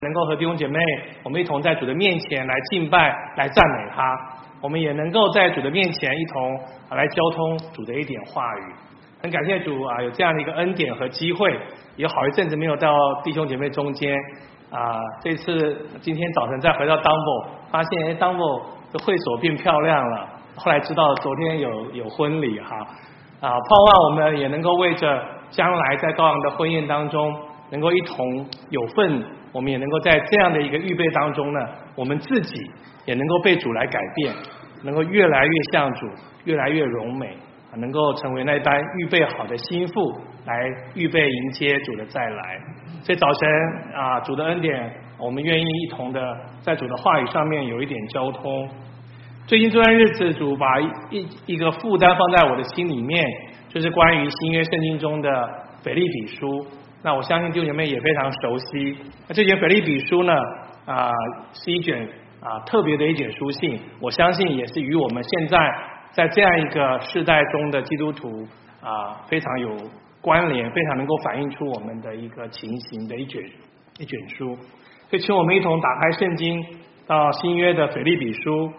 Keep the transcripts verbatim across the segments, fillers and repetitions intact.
能够和弟兄姐妹我们一同在主的面前来敬拜，来赞美他，我们也能够在主的面前一同来交通主的一点话语。很感谢主啊，有这样的一个恩典和机会，有好一阵子没有到弟兄姐妹中间啊。这次今天早晨再回到 Dumbo， 发现哎 Dumbo 的会所变漂亮了，后来知道昨天有有婚礼哈啊，盼望我们也能够为着将来在高昂的婚宴当中能够一同有份，我们也能够在这样的一个预备当中呢，我们自己也能够被主来改变，能够越来越像主，越来越荣美，能够成为那班预备好的心腹，来预备迎接主的再来。所以早晨啊，主的恩典，我们愿意一同的在主的话语上面有一点交通。最近这段日子，主把一一个负担放在我的心里面，就是关于新约圣经中的腓立比书。那我相信弟兄姐妹也非常熟悉。那这卷腓立比书呢，啊、呃，是一卷啊、呃、特别的一卷书信，我相信也是与我们现在在这样一个世代中的基督徒啊、呃、非常有关联，非常能够反映出我们的一个情形的一卷一卷书。所以请我们一同打开圣经到新约的腓立比书。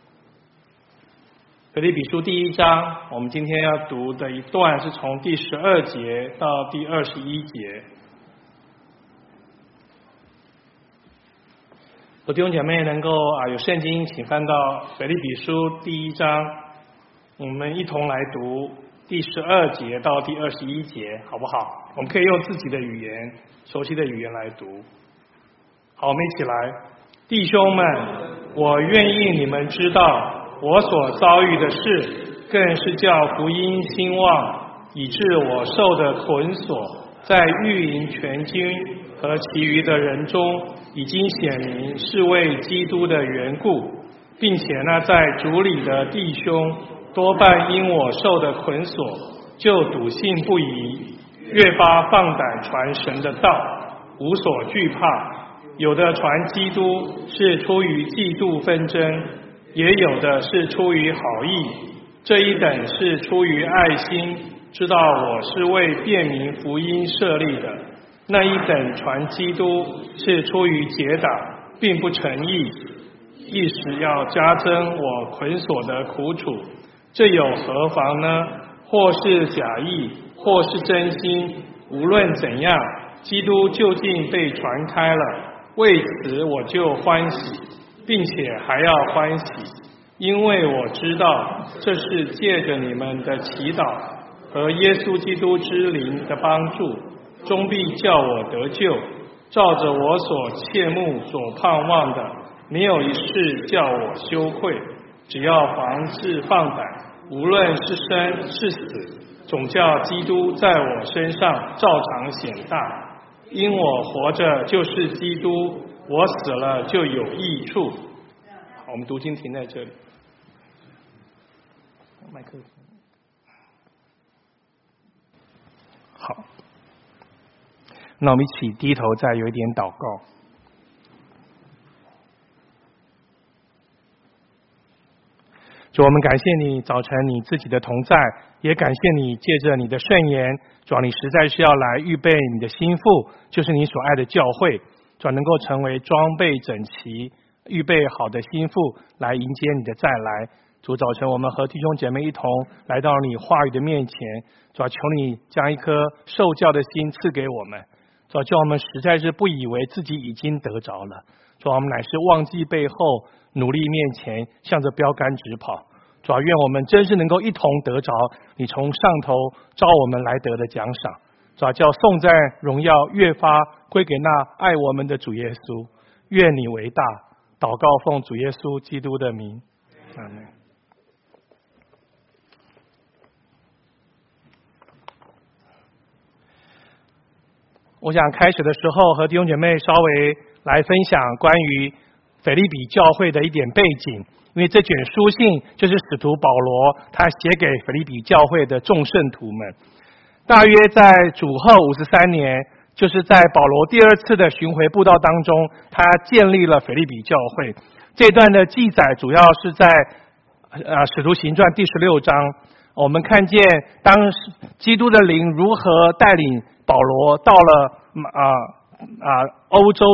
腓立比书第一章，我们今天要读的一段是从第十二节到第二十一节。我弟兄姐妹能够啊有圣经，请翻到腓立比书第一章，我们一同来读第十二节到第二十一节，好不好？我们可以用自己的语言，熟悉的语言来读。好，我们一起来。弟兄们，我愿意你们知道，我所遭遇的事，更是叫福音兴旺，以致我受的捆锁，在御营全军和其余的人中，已经显明是为基督的缘故，并且呢，在主里的弟兄，多半因我受的捆锁，就笃信不疑，越发放胆传神的道，无所惧怕。有的传基督是出于嫉妒纷争，也有的是出于好意，这一等是出于爱心，知道我是为辨明福音设立的；那一等传基督是出于结党，并不诚意，意识要加增我捆锁的苦楚。这有何妨呢？或是假意，或是真心，无论怎样，基督究竟被传开了，为此我就欢喜，并且还要欢喜，因为我知道这是借着你们的祈祷和耶稣基督之灵的帮助，终必叫我得救，照着我所切慕所盼望的，没有一事叫我羞愧。只要凡事放胆，无论是生是死，总叫基督在我身上照常显大。因我活着就是基督，我死了就有益处。好，我们读经停在这里。麦克风。好，那我们一起低头，再有一点祷告。主，我们感谢你早晨你自己的同在，也感谢你借着你的圣言，主，你实在是要来预备你的心腹，就是你所爱的教会，主，能够成为装备整齐、预备好的心腹，来迎接你的再来。主，早晨我们和弟兄姐妹一同来到你话语的面前，主，求你将一颗受教的心赐给我们，主，叫我们实在是不以为自己已经得着了，主，我们乃是忘记背后，努力面前，向着标杆直跑。主，愿我们真是能够一同得着你从上头召我们来得的奖赏。主，叫颂赞荣耀越发归给那爱我们的主耶稣。愿你为大。祷告奉主耶稣基督的名，阿们。我想开始的时候和弟兄姐妹稍微来分享关于腓立比教会的一点背景，因为这卷书信就是使徒保罗他写给腓立比教会的众圣徒们。大约在主后五十三年，就是在保罗第二次的巡回布道当中，他建立了腓立比教会。这段的记载主要是在呃使徒行传第十六章，我们看见当基督的灵如何带领保罗到了啊啊欧洲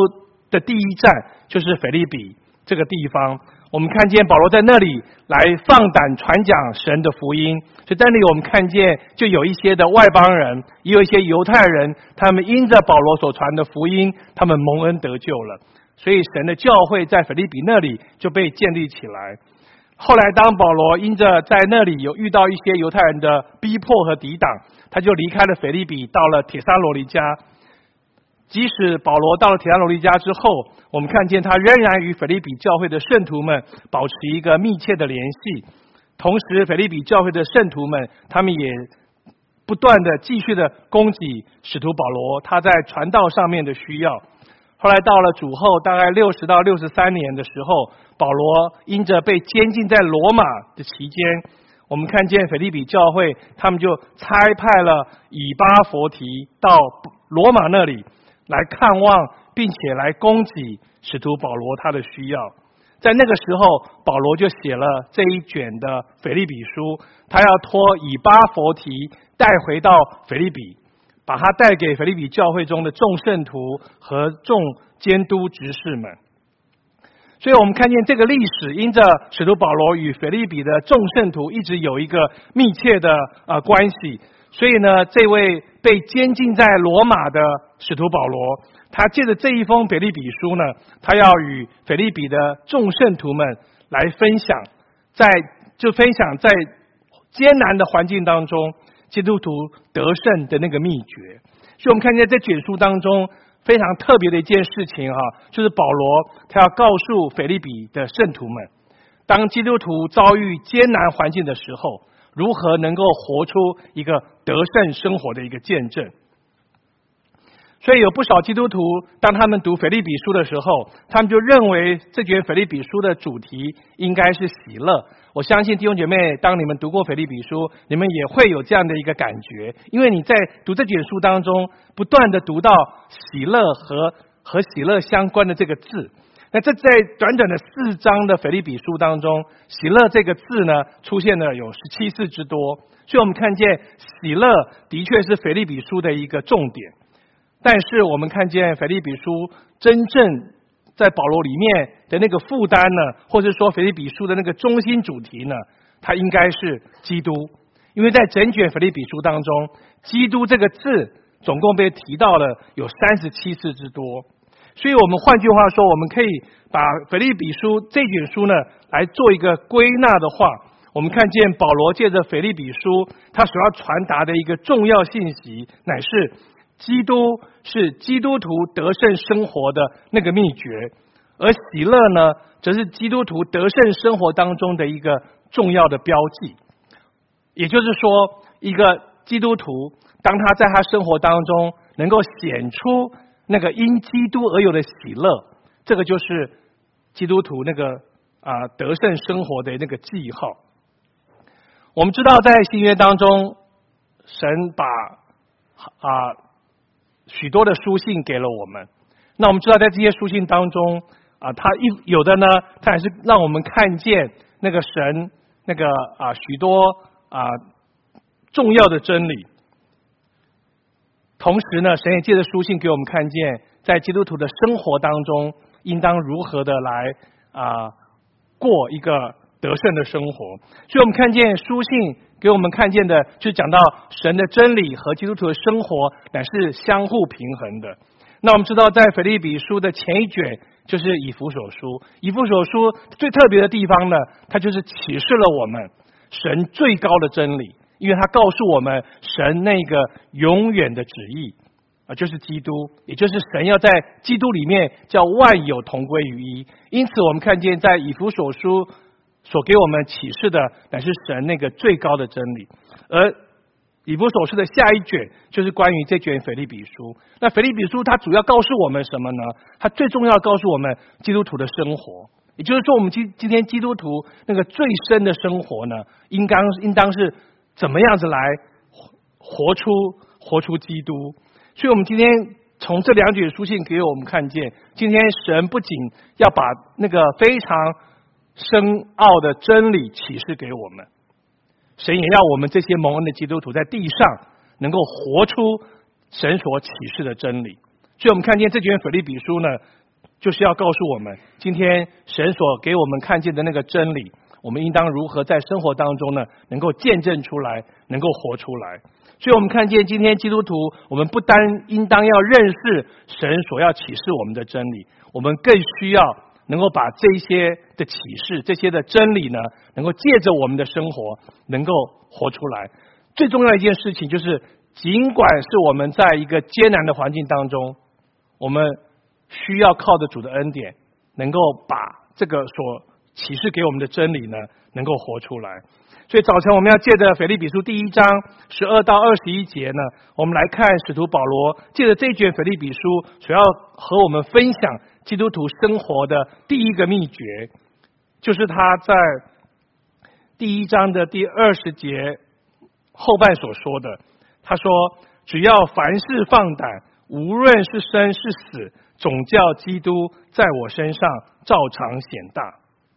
的第一站就是腓立比这个地方。我们看见保罗在那里来放胆传讲神的福音，所以在那里我们看见就有一些的外邦人，也有一些犹太人，他们因着保罗所传的福音，他们蒙恩得救了。所以神的教会在腓立比那里就被建立起来。后来当保罗因着在那里有遇到一些犹太人的逼迫和抵挡，他就离开了腓立比，到了帖撒罗尼迦。即使保罗到了帖撒罗尼迦之后，我们看见他仍然与腓立比教会的圣徒们保持一个密切的联系。同时腓立比教会的圣徒们，他们也不断的继续的供给使徒保罗他在传道上面的需要。后来到了主后大概六十到六十三年的时候，保罗因着被监禁在罗马的期间，我们看见腓立比教会他们就差派了以巴弗提到罗马那里来看望，并且来供给使徒保罗他的需要。在那个时候，保罗就写了这一卷的腓立比书，他要托以巴弗提带回到腓立比，把他带给腓立比教会中的众圣徒和众监督执事们。所以我们看见这个历史，因着使徒保罗与腓立比的众圣徒一直有一个密切的呃关系，所以呢，这位被监禁在罗马的使徒保罗，他借着这一封腓立比书呢，他要与腓立比的众圣徒们来分享，在就分享在艰难的环境当中，基督徒得胜的那个秘诀。所以我们看见这卷书当中非常特别的一件事情哈，就是保罗他要告诉腓立比的圣徒们，当基督徒遭遇艰难环境的时候，如何能够活出一个得胜生活的一个见证。所以有不少基督徒当他们读腓立比书的时候，他们就认为这卷腓立比书的主题应该是喜乐。我相信弟兄姐妹，当你们读过腓立比书，你们也会有这样的一个感觉，因为你在读这卷书当中不断的读到喜乐和和喜乐相关的这个字。那这在短短的四章的腓立比书当中，喜乐这个字呢出现了有十七次之多，所以我们看见喜乐的确是腓立比书的一个重点。但是我们看见腓立比书真正在保罗里面的那个负担呢，或者说腓立比书的那个中心主题呢，它应该是基督。因为在整卷腓立比书当中，基督这个字总共被提到了有三十七次之多。所以我们换句话说，我们可以把腓立比书这卷书呢来做一个归纳的话，我们看见保罗借着腓立比书他所要传达的一个重要信息，乃是基督是基督徒得胜生活的那个秘诀，而喜乐呢，则是基督徒得胜生活当中的一个重要的标记。也就是说，一个基督徒当他在他生活当中能够显出那个因基督而有的喜乐，这个就是基督徒那个啊、呃、得胜生活的那个记号。我们知道在新约当中，神把啊、呃许多的书信给了我们。那我们知道在这些书信当中啊，他一有的呢，他也是让我们看见那个神那个啊许多啊重要的真理。同时呢，神也借着书信给我们看见，在基督徒的生活当中，应当如何的来啊过一个得胜的生活。所以我们看见书信给我们看见的，就讲到神的真理和基督徒的生活乃是相互平衡的。那我们知道在腓立比书的前一卷就是以弗所书，以弗所书最特别的地方呢，它就是启示了我们神最高的真理，因为它告诉我们神那个永远的旨意啊，就是基督，也就是神要在基督里面叫万有同归于一。因此我们看见在以弗所书所给我们启示的乃是神那个最高的真理。而以弗所书的下一卷就是关于这卷腓立比书。那腓立比书它主要告诉我们什么呢？它最重要告诉我们基督徒的生活，也就是说我们今今天基督徒那个最深的生活呢，应当应当是怎么样子来活出活出基督。所以我们今天从这两卷书信给我们看见，今天神不仅要把那个非常深奥的真理启示给我们，神也要我们这些蒙恩的基督徒在地上能够活出神所启示的真理。所以我们看见这卷腓立比书呢， 就是要告诉我们，今天神所给我们看见的那个真理，我们应当如何在生活当中呢，能够见证出来，能够活出来。所以我们看见今天基督徒，我们不单应当要认识神所要启示我们的真理，我们更需要能够把这些的启示，这些的真理呢，能够借着我们的生活能够活出来。最重要的一件事情就是，尽管是我们在一个艰难的环境当中，我们需要靠着主的恩典，能够把这个所启示给我们的真理呢，能够活出来。所以早晨我们要借着腓立比书第一章十二到二十一节呢，我们来看使徒保罗借着这卷腓立比书所要和我们分享基督徒生活的第一个秘诀，就是他在第一章的第二十节后半所说的。他说，只要凡事放胆，无论是生是死，总叫基督在我身上照常显大。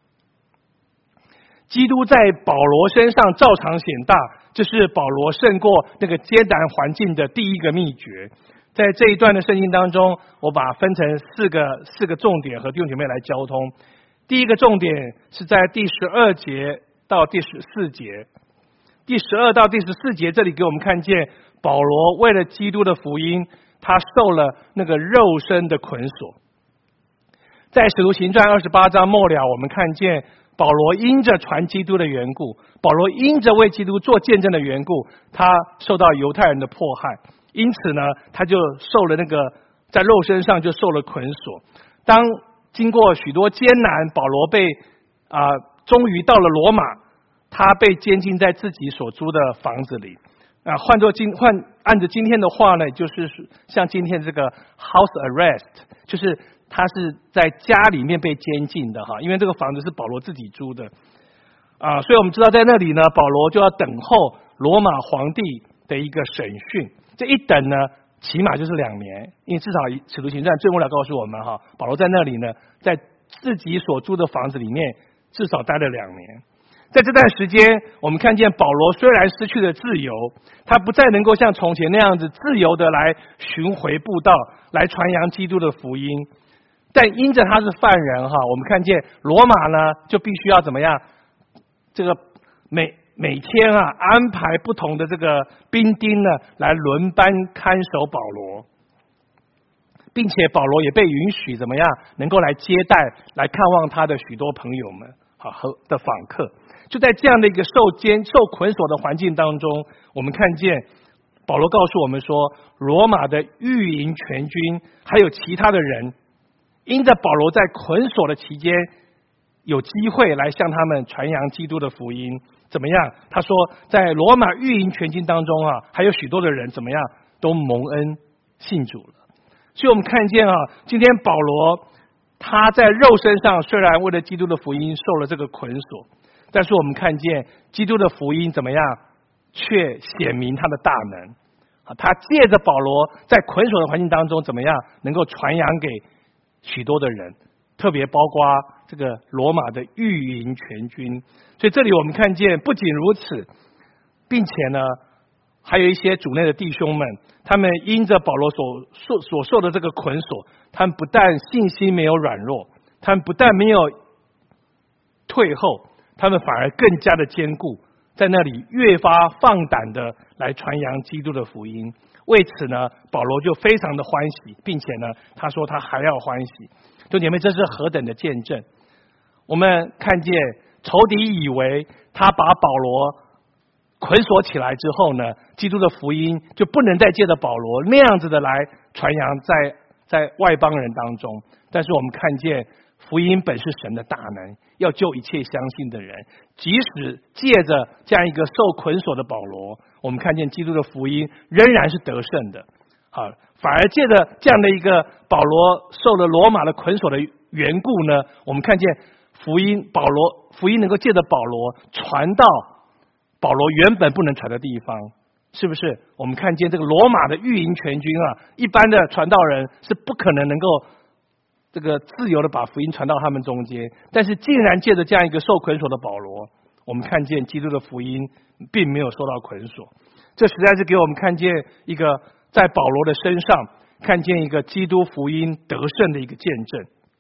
基督在保罗身上照常显大，这是保罗胜过那个艰难环境的第一个秘诀。在这一段的圣经当中，我把它分成四个四个重点和弟兄姐妹来交通。第一个重点是在第十二节到第十四节。第十二到第十四节，这里给我们看见保罗为了基督的福音，他受了那个肉身的捆锁。在使徒行传二十八章末了，我们看见保罗因着传基督的缘故，保罗因着为基督做见证的缘故，他受到犹太人的迫害，因此呢，他就受了那个在肉身上就受了捆锁。当经过许多艰难，保罗被啊、呃，终于到了罗马，他被监禁在自己所租的房子里。啊，换作今换按着今天的话呢，就是像今天这个 house arrest， 就是他是在家里面被监禁的哈，因为这个房子是保罗自己租的啊，所以我们知道在那里呢，保罗就要等候罗马皇帝的一个审讯。这一等呢，起码就是两年，因为至少使徒行传最末了告诉我们哈，保罗在那里呢，在自己所租的房子里面至少待了两年。在这段时间，我们看见保罗虽然失去了自由，他不再能够像从前那样子自由的来巡回布道，来传扬基督的福音，但因着他是犯人哈，我们看见罗马呢就必须要怎么样？这个每每天啊安排不同的这个兵丁呢来轮班看守保罗，并且保罗也被允许怎么样能够来接待、来看望他的许多朋友们啊和的访客。就在这样的一个受监、受捆锁的环境当中，我们看见保罗告诉我们说，罗马的御营全军还有其他的人，因着保罗在捆锁的期间，有机会来向他们传扬基督的福音。怎么样？他说，在罗马御营全军当中啊，还有许多的人怎么样都蒙恩信主了。所以我们看见啊，今天保罗他在肉身上虽然为了基督的福音受了这个捆锁，但是我们看见基督的福音怎么样，却显明他的大能。他借着保罗在捆锁的环境当中怎么样能够传扬给许多的人，特别包括这个罗马的御营全军。所以这里我们看见不仅如此，并且呢还有一些主内的弟兄们，他们因着保罗所受所受的这个捆锁，他们不但信心没有软弱，他们不但没有退后，他们反而更加的坚固，在那里越发放胆的来传扬基督的福音。为此呢，保罗就非常的欢喜，并且呢他说他还要欢喜。弟兄姐妹，这是何等的见证！我们看见仇敌以为他把保罗捆锁起来之后呢，基督的福音就不能再借着保罗那样子的来传扬在在外邦人当中。但是我们看见福音本是神的大能，要救一切相信的人。即使借着这样一个受捆锁的保罗，我们看见基督的福音仍然是得胜的。好，反而借着这样的一个保罗受了罗马的捆锁的缘故呢，我们看见福音保罗福音能够借着保罗传到保罗原本不能传的地方，是不是？我们看见这个罗马的御营全军啊，一般的传道人是不可能能够这个自由的把福音传到他们中间，但是竟然借着这样一个受捆锁的保罗，我们看见基督的福音并没有受到捆锁。这实在是给我们看见一个在保罗的身上看见一个基督福音得胜的一个见证。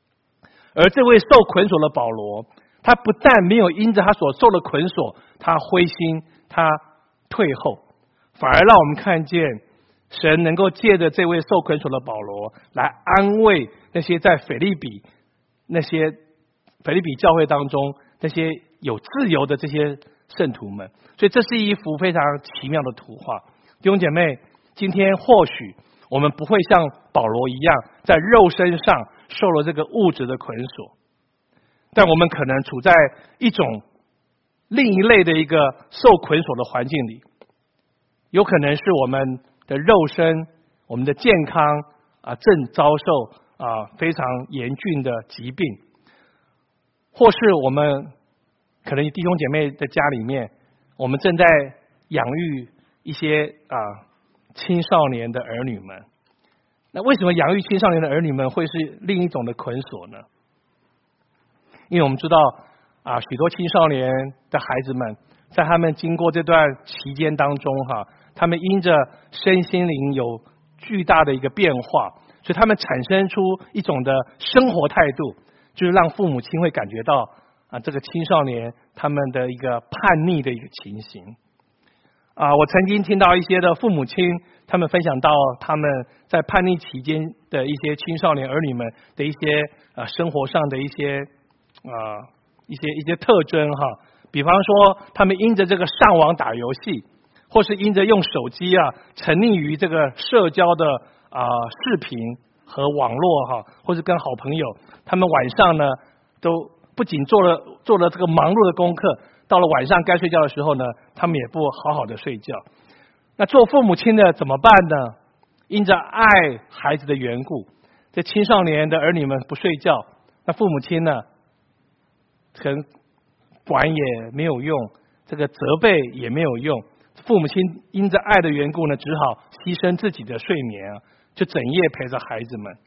而这位受捆锁的保罗，他不但没有因着他所受的捆锁，他灰心，他退后，反而让我们看见神能够借着这位受捆锁的保罗来安慰那些在腓立比那些腓立比教会当中那些有自由的这些圣徒们。所以这是一幅非常奇妙的图画。弟兄姐妹，今天或许我们不会像保罗一样在肉身上受了这个物质的捆锁，但我们可能处在一种另一类的一个受捆锁的环境里，有可能是我们的肉身，我们的健康啊正遭受啊非常严峻的疾病，或是我们可能弟兄姐妹的家里面，我们正在养育一些啊青少年的儿女们。那为什么养育青少年的儿女们会是另一种的捆锁呢？因为我们知道啊，许多青少年的孩子们，在他们经过这段期间当中哈，他们因着身心灵有巨大的一个变化，所以他们产生出一种的生活态度，就是让父母亲会感觉到啊，这个青少年他们的一个叛逆的一个情形。啊，我曾经听到一些的父母亲，他们分享到他们在叛逆期间的一些青少年儿女们的一些啊生活上的一些啊一些一些特征哈，比方说他们因着这个上网打游戏，或是因着用手机啊沉溺于这个社交的啊视频和网络哈，或是跟好朋友，他们晚上呢都不仅做了做了这个忙碌的功课，到了晚上该睡觉的时候呢，他们也不好好的睡觉。那做父母亲的怎么办呢？因着爱孩子的缘故，这青少年的儿女们不睡觉，那父母亲呢，可能管也没有用，这个责备也没有用。父母亲因着爱的缘故呢，只好牺牲自己的睡眠啊，就整夜陪着孩子们。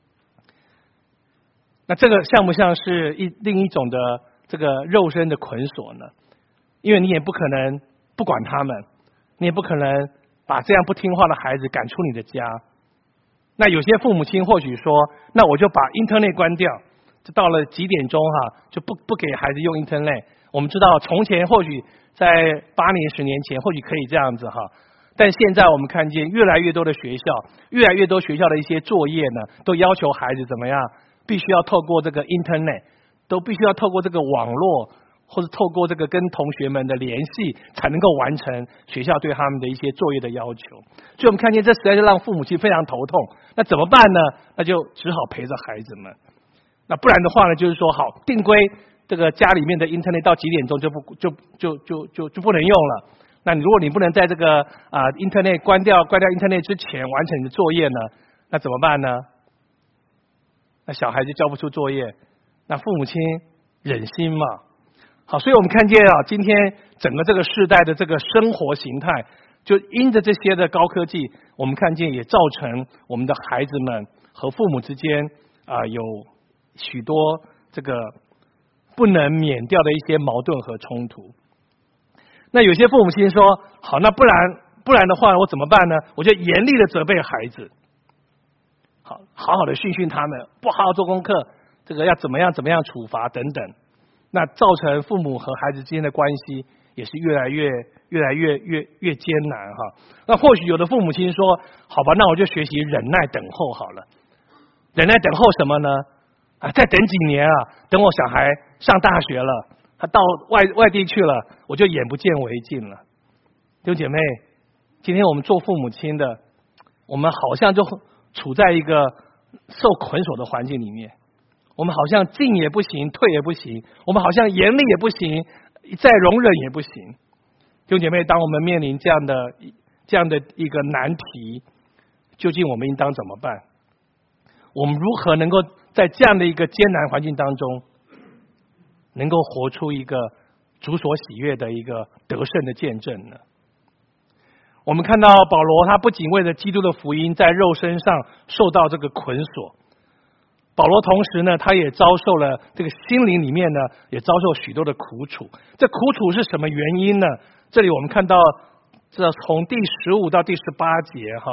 那这个像不像是一另一种的这个肉身的捆锁呢？因为你也不可能不管他们，你也不可能把这样不听话的孩子赶出你的家。那有些父母亲或许说，那我就把 Internet 关掉，就到了几点钟哈，就不不给孩子用 Internet。我们知道从前或许在八年十年前或许可以这样子哈，但现在我们看见越来越多的学校，越来越多学校的一些作业呢，都要求孩子怎么样，必须要透过这个 Internet， 都必须要透过这个网络，或是透过这个跟同学们的联系，才能够完成学校对他们的一些作业的要求。所以我们看见这实在是让父母亲非常头痛。那怎么办呢？那就只好陪着孩子们。那不然的话呢，就是说好定规这个家里面的 Internet 到几点钟就不就就就就就不能用了。那你如果你不能在这个啊、呃、Internet 关掉关掉 Internet 之前完成你的作业呢，那怎么办呢？那小孩就交不出作业，那父母亲忍心嘛？好，所以我们看见啊，今天整个这个世代的这个生活形态，就因着这些的高科技，我们看见也造成我们的孩子们和父母之间啊、呃、有许多这个不能免掉的一些矛盾和冲突。那有些父母亲说，好，那不然不然的话我怎么办呢？我就严厉的责备孩子，好好好的训训他们，不好好做功课，这个要怎么样怎么样处罚等等。那造成父母和孩子之间的关系也是越来越越来越越越艰难哈。那或许有的父母亲说，好吧，那我就学习忍耐等候好了。忍耐等候什么呢？啊，再等几年啊，等我小孩上大学了，他到外外地去了，我就眼不见为净了。弟兄姐妹，今天我们做父母亲的，我们好像就处在一个受捆锁的环境里面。我们好像进也不行，退也不行，我们好像严厉也不行，再容忍也不行。弟兄姐妹，当我们面临这样的这样的一个难题，究竟我们应当怎么办？我们如何能够在这样的一个艰难环境当中，能够活出一个主所喜悦的一个得胜的见证呢？我们看到保罗，他不仅为了基督的福音在肉身上受到这个捆锁，保罗同时呢，他也遭受了这个心灵里面呢，也遭受许多的苦楚。这苦楚是什么原因呢？这里我们看到，这从第十五到第十八节哈，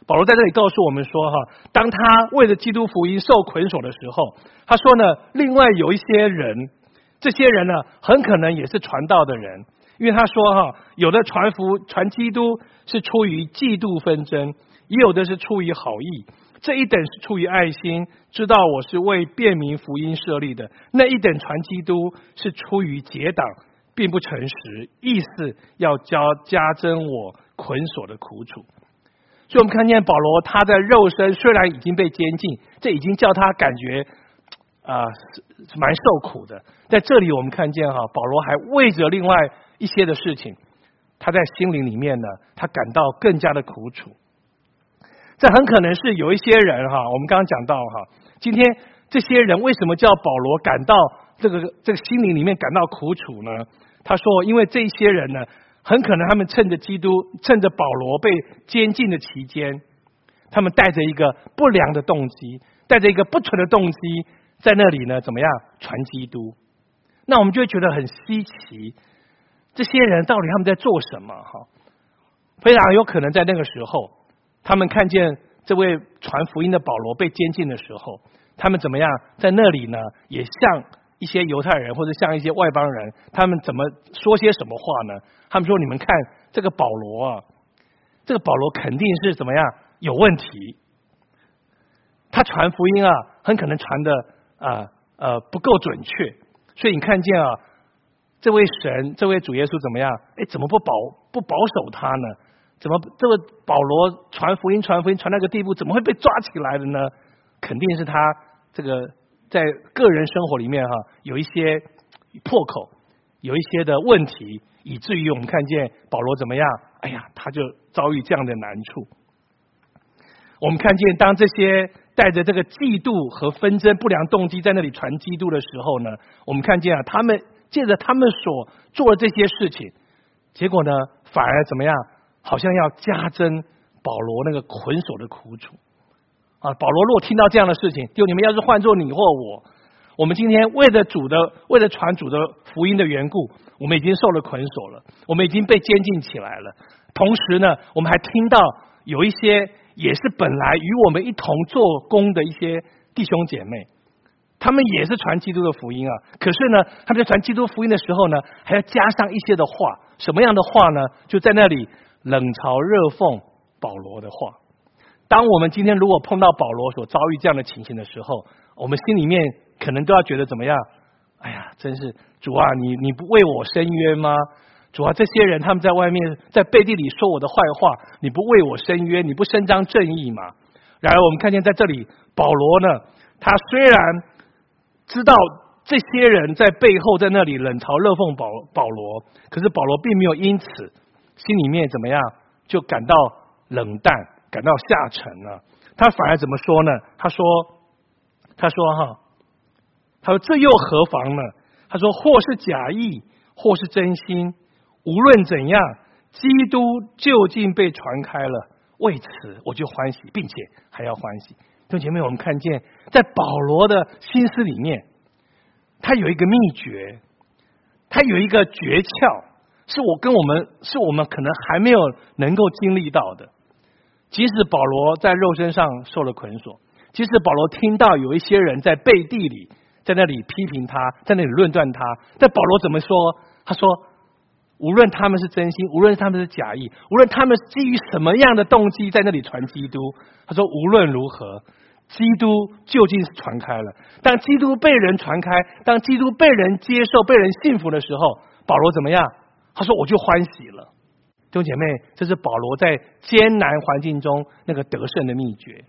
保罗在这里告诉我们说哈，当他为了基督福音受捆锁的时候，他说呢，另外有一些人，这些人呢很可能也是传道的人，因为他说哈，有的传福传基督是出于嫉妒纷争，也有的是出于好意，这一等是出于爱心，知道我是为便民福音设立的，那一等传基督是出于结党，并不诚实，意思要加加增我捆锁的苦楚。所以我们看见保罗他在肉身虽然已经被监禁，这已经叫他感觉啊、呃、蛮受苦的，在这里我们看见哈，保罗还为着另外一些的事情，他在心灵里面呢，他感到更加的苦楚。这很可能是有一些人哈，我们刚刚讲到哈，今天这些人为什么叫保罗感到这个这个心灵里面感到苦楚呢？他说，因为这些人呢，很可能他们趁着基督，趁着保罗被监禁的期间，他们带着一个不良的动机，带着一个不纯的动机，在那里呢，怎么样传基督？那我们就会觉得很稀奇，这些人到底他们在做什么？哈，非常有可能在那个时候，他们看见这位传福音的保罗被监禁的时候，他们怎么样在那里呢，也像一些犹太人或者像一些外邦人，他们怎么说些什么话呢？他们说，你们看这个保罗啊，这个保罗肯定是怎么样有问题，他传福音啊很可能传的啊 呃, 呃不够准确，所以你看见啊这位神这位主耶稣怎么样，哎怎么不保不保守他呢？怎么这个保罗传福音传福音传那个地步，怎么会被抓起来的呢？肯定是他这个在个人生活里面哈、啊、有一些破口，有一些的问题，以至于我们看见保罗怎么样，哎呀他就遭遇这样的难处。我们看见当这些带着这个嫉妒和纷争不良动机在那里传基督的时候呢，我们看见啊他们借着他们所做的这些事情，结果呢反而怎么样，好像要加增保罗那个捆锁的苦楚啊！保罗如果听到这样的事情，就你们要是换作你或我，我们今天为了主的为了传主的福音的缘故，我们已经受了捆锁了，我们已经被监禁起来了，同时呢我们还听到有一些也是本来与我们一同做工的一些弟兄姐妹，他们也是传基督的福音啊，可是呢他们在传基督福音的时候呢，还要加上一些的话，什么样的话呢？就在那里冷嘲热讽保罗的话。当我们今天如果碰到保罗所遭遇这样的情形的时候，我们心里面可能都要觉得怎么样？哎呀，真是主啊，你你不为我伸冤吗？主啊，这些人他们在外面在背地里说我的坏话，你不为我伸冤，你不伸张正义吗？然而我们看见在这里保罗呢，他虽然知道这些人在背后在那里冷嘲热讽保保罗，可是保罗并没有因此心里面怎么样就感到冷淡，感到下沉了。他反而怎么说呢？他说他说哈他说这又何妨呢？他说或是假意或是真心，无论怎样，基督究竟被传开了，为此我就欢喜，并且还要欢喜。弟兄姐妹，我们看见在保罗的心思里面，他有一个秘诀，他有一个诀窍，是我跟我们是我们可能还没有能够经历到的。即使保罗在肉身上受了捆锁，即使保罗听到有一些人在背地里在那里批评他，在那里论断他，但保罗怎么说？他说无论他们是真心，无论他们是假意，无论他们基于什么样的动机在那里传基督，他说无论如何，基督究竟是传开了。当基督被人传开，当基督被人接受，被人信服的时候，保罗怎么样？他说我就欢喜了。弟兄姐妹，这是保罗在艰难环境中那个得胜的秘诀。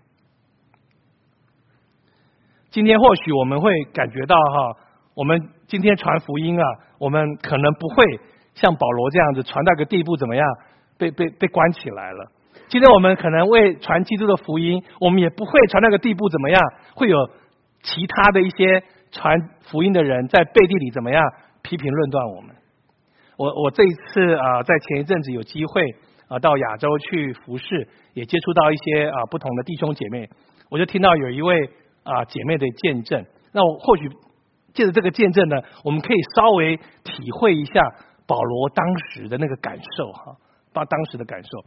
今天或许我们会感觉到哈，我们今天传福音啊，我们可能不会像保罗这样子传到个地步怎么样被被被关起来了。今天我们可能为传基督的福音，我们也不会传那个地步怎么样，会有其他的一些传福音的人在背地里怎么样批评论断我们。我我这一次啊、呃，在前一阵子有机会啊、呃、到亚洲去服侍，也接触到一些啊、呃、不同的弟兄姐妹，我就听到有一位啊、呃、姐妹的见证。那我或许借着这个见证呢，我们可以稍微体会一下保罗当时的那个感受哈，把当时的感受。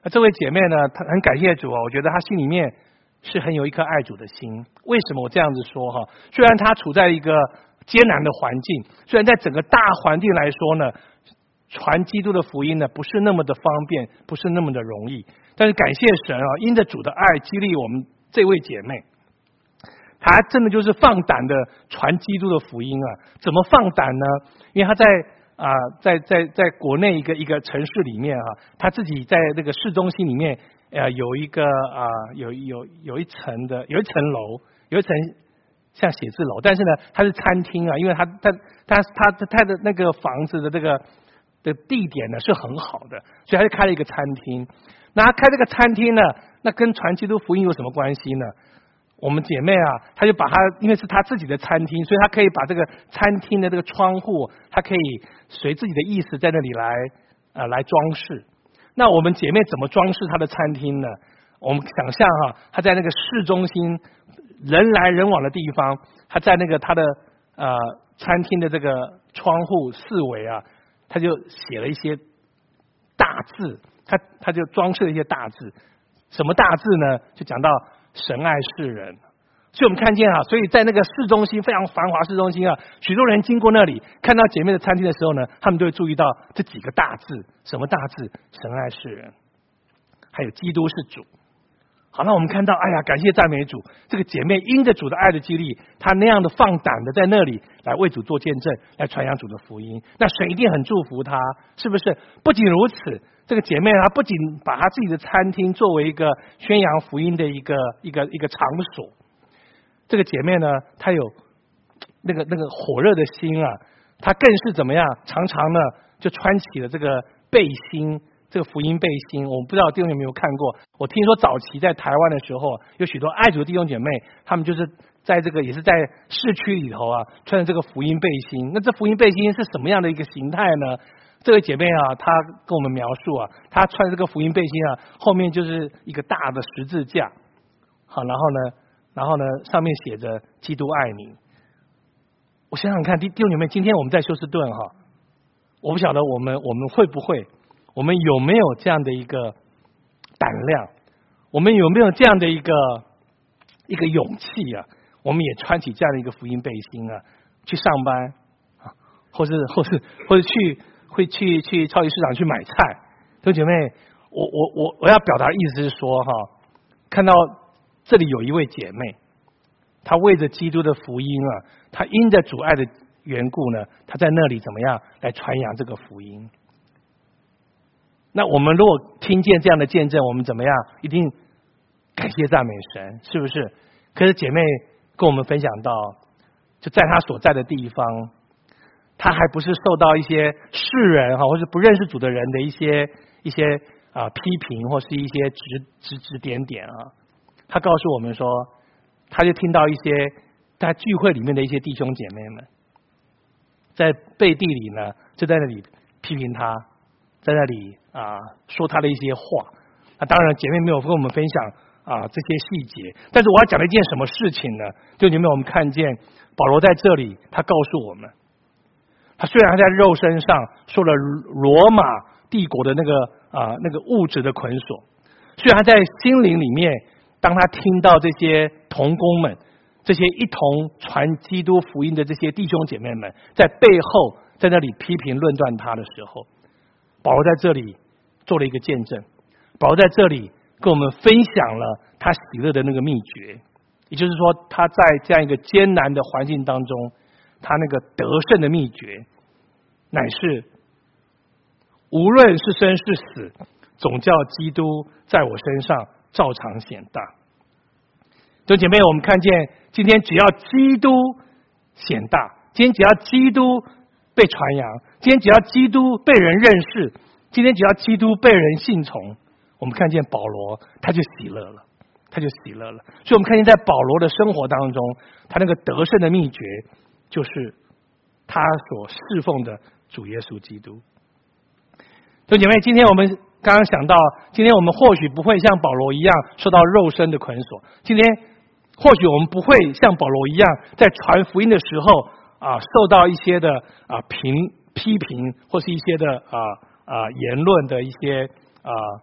这位姐妹呢，她很感谢主啊，我觉得她心里面是很有一颗爱主的心。为什么我这样子说哈？虽然她处在一个艰难的环境，虽然在整个大环境来说呢，传基督的福音呢不是那么的方便，不是那么的容易，但是感谢神啊，因着主的爱激励我们这位姐妹，她真的就是放胆的传基督的福音啊！怎么放胆呢？因为她在啊、呃，在在在国内一个一个城市里面啊，她自己在那个市中心里面呃有一个啊、呃、有有有一层的有一层楼有一层像写字楼，但是呢它是餐厅啊，因为它它它它它的那个房子的这个的地点呢是很好的，所以他就开了一个餐厅。那他开这个餐厅呢，那跟传基督福音有什么关系呢？我们姐妹啊，她就把它，因为是她自己的餐厅，所以她可以把这个餐厅的这个窗户，她可以随自己的意思在那里来呃来装饰。那我们姐妹怎么装饰她的餐厅呢？我们想象哈、啊，她在那个市中心人来人往的地方，她在那个她的呃餐厅的这个窗户四围啊，她就写了一些大字，她她就装饰了一些大字。什么大字呢？就讲到神爱世人，所以我们看见啊，所以在那个市中心非常繁华市中心啊，许多人经过那里，看到姐妹的餐厅的时候呢，他们就会注意到这几个大字。什么大字？神爱世人，还有基督是主。好，那我们看到，哎呀，感谢赞美主，这个姐妹因着主的爱的激励，她那样的放胆的在那里来为主做见证，来传扬主的福音，那神一定很祝福她，是不是？不仅如此，这个姐妹她不仅把她自己的餐厅作为一个宣扬福音的一个一个一个场所，这个姐妹呢，她有那个那个火热的心啊，她更是怎么样？常常呢就穿起了这个背心。这个福音背心，我不知道弟兄有没有看过。我听说早期在台湾的时候，有许多爱主的弟兄姐妹，他们就是在这个也是在市区里头啊，穿着这个福音背心。那这福音背心是什么样的一个形态呢？这位姐妹啊，她跟我们描述啊，她穿这个福音背心啊，后面就是一个大的十字架，好，然后呢，然后呢，上面写着“基督爱你”。我想想看，弟弟兄姐妹，今天我们在休斯顿哈，我不晓得我们我们会不会。我们有没有这样的一个胆量？我们有没有这样的一个一个勇气啊？我们也穿起这样的一个福音背心啊，去上班啊，或是或是或者去会去去超级市场去买菜。弟兄姐妹，我我我我要表达的意思是说哈，看到这里有一位姐妹，她为着基督的福音啊，她因着主爱的缘故呢，她在那里怎么样来传扬这个福音？那我们如果听见这样的见证，我们怎么样？一定感谢赞美神，是不是？可是姐妹跟我们分享到，就在她所在的地方，她还不是受到一些世人哈，或是不认识主的人的一些一些啊批评，或是一些指指指点点啊。她告诉我们说，她就听到一些在聚会里面的一些弟兄姐妹们，在背地里呢，就在那里批评她。在那里啊说他的一些话，那当然姐妹没有跟我们分享啊这些细节，但是我要讲的一件什么事情呢？就你们我们看见保罗在这里，他告诉我们，他虽然他在肉身上受了罗马帝国的那个啊那个物质的捆锁，虽然他在心灵里面，当他听到这些同工们，这些一同传基督福音的这些弟兄姐妹们，在背后在那里批评论断他的时候。保罗在这里做了一个见证，保罗在这里跟我们分享了他喜乐的那个秘诀，也就是说他在这样一个艰难的环境当中，他那个得胜的秘诀，乃是无论是生是死，总叫基督在我身上照常显大。弟兄姐妹，我们看见今天只要基督显大，今天只要基督被传扬，今天只要基督被人认识，今天只要基督被人信从，我们看见保罗他就喜乐了，他就喜乐了。所以我们看见在保罗的生活当中，他那个得胜的秘诀就是他所侍奉的主耶稣基督。弟兄姐妹，今天我们刚刚想到，今天我们或许不会像保罗一样受到肉身的捆锁，今天或许我们不会像保罗一样在传福音的时候啊，受到一些的啊评批评，或是一些的啊啊言论的一些啊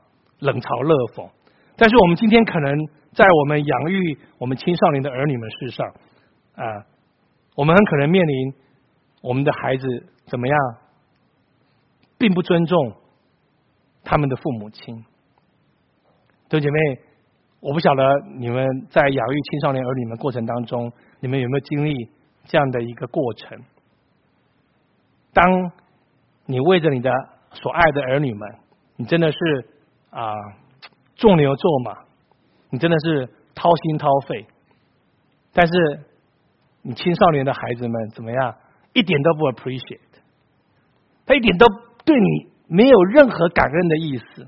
冷嘲热讽。但是我们今天可能在我们养育我们青少年的儿女们事上啊、呃，我们很可能面临我们的孩子怎么样，并不尊重他们的父母亲。弟兄姐妹，我不晓得你们在养育青少年儿女们过程当中，你们有没有经历这样的一个过程？当你为着你的所爱的儿女们，你真的是啊、呃、做牛做马，你真的是掏心掏肺，但是你青少年的孩子们怎么样，一点都不 appreciate， 他一点都对你没有任何感恩的意思，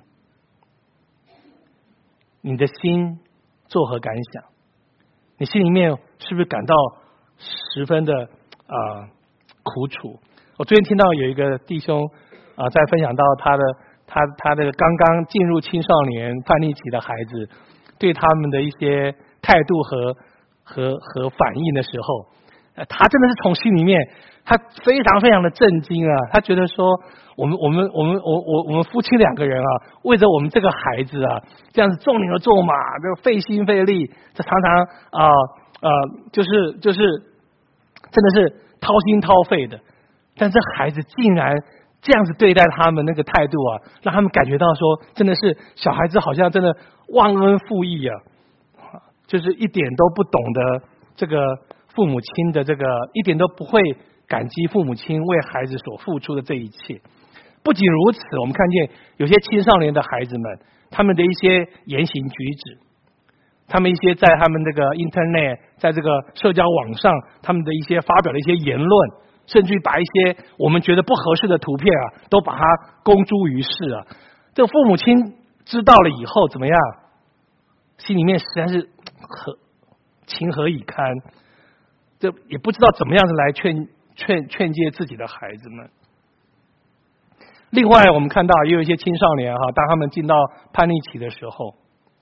你的心作何感想？你心里面是不是感到十分的啊、呃、苦楚？我最近听到有一个弟兄啊、呃、在分享到他的他他的刚刚进入青少年叛逆期的孩子对他们的一些态度和和和反应的时候，呃，他真的是从心里面，他非常非常的震惊啊！他觉得说，我们我们我们我我我们夫妻两个人啊，为着我们这个孩子啊，这样子种牛做马，这个费心费力，这常常啊呃，就是就是真的是掏心掏肺的。但这孩子竟然这样子对待他们，那个态度啊，让他们感觉到说，真的是小孩子好像真的忘恩负义啊，就是一点都不懂得这个父母亲的这个，一点都不会感激父母亲为孩子所付出的这一切。不仅如此，我们看见有些青少年的孩子们，他们的一些言行举止，他们一些在他们这个 internet， 在这个社交网上，他们的一些发表的一些言论，甚至于把一些我们觉得不合适的图片啊，都把它公诸于世啊。这个父母亲知道了以后怎么样？心里面实在是何情何以堪？这也不知道怎么样子来劝劝劝诫自己的孩子们。另外，我们看到也有一些青少年哈，当他们进到叛逆期的时候，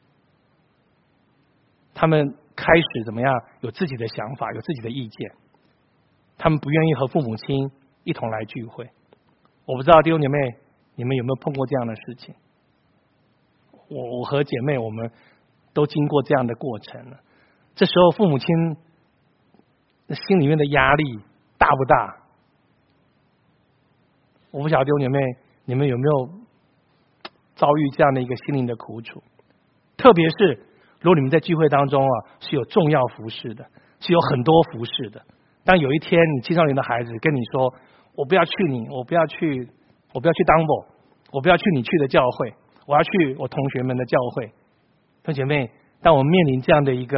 他们开始怎么样？有自己的想法，有自己的意见。他们不愿意和父母亲一同来聚会。我不知道弟兄姐妹，你们有没有碰过这样的事情？我我和姐妹我们都经过这样的过程了。这时候父母亲心里面的压力大不大？我不晓得弟兄姐妹，你们有没有遭遇这样的一个心灵的苦楚？特别是如果你们在聚会当中啊，是有重要服事的，是有很多服事的。当有一天你青少年的孩子跟你说，我不要去你，我不要去，我不要去当我，我不要去你去的教会，我要去我同学们的教会。弟兄姐妹，当我们面临这样的一个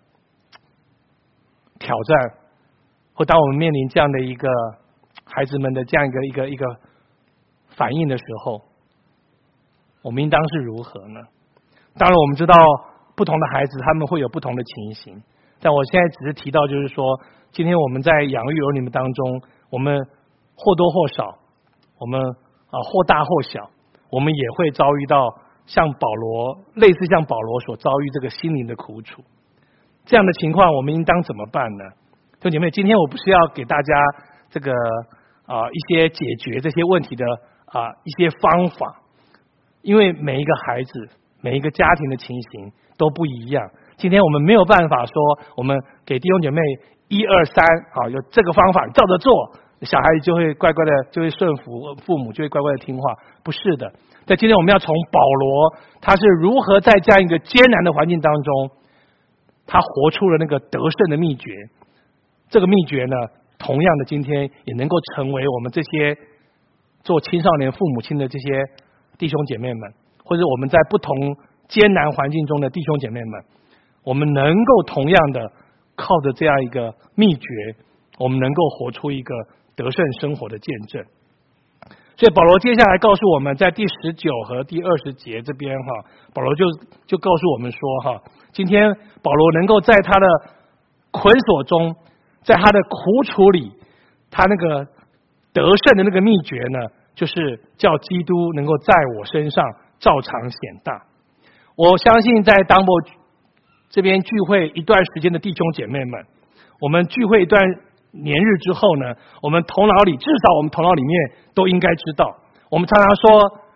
挑战，或当我们面临这样的一个孩子们的这样一个一个一个反应的时候，我们应当是如何呢？当然我们知道不同的孩子他们会有不同的情形，但我现在只是提到就是说，今天我们在养育儿女们当中，我们或多或少，我们啊或大或小，我们也会遭遇到像保罗类似像保罗所遭遇这个心灵的苦楚。这样的情况我们应当怎么办呢？弟兄姐妹，今天我不是要给大家这个啊一些解决这些问题的啊一些方法，因为每一个孩子每一个家庭的情形都不一样。今天我们没有办法说我们给弟兄姐妹一二三啊有这个方法照着做，小孩子就会乖乖的就会顺服，父母就会乖乖的听话。不是的，在今天我们要从保罗他是如何在这样一个艰难的环境当中，他活出了那个得胜的秘诀。这个秘诀呢，同样的今天也能够成为我们这些做青少年父母亲的这些弟兄姐妹们，或者我们在不同艰难环境中的弟兄姐妹们，我们能够同样的靠着这样一个秘诀，我们能够活出一个得胜生活的见证。所以保罗接下来告诉我们，在第十九和第二十节这边哈，保罗就就告诉我们说哈，今天保罗能够在他的捆锁中，在他的苦楚里，他那个得胜的那个秘诀呢，就是叫基督能够在我身上照常显大。我相信在当博这边聚会一段时间的弟兄姐妹们，我们聚会一段年日之后呢，我们头脑里至少我们头脑里面都应该知道，我们常常说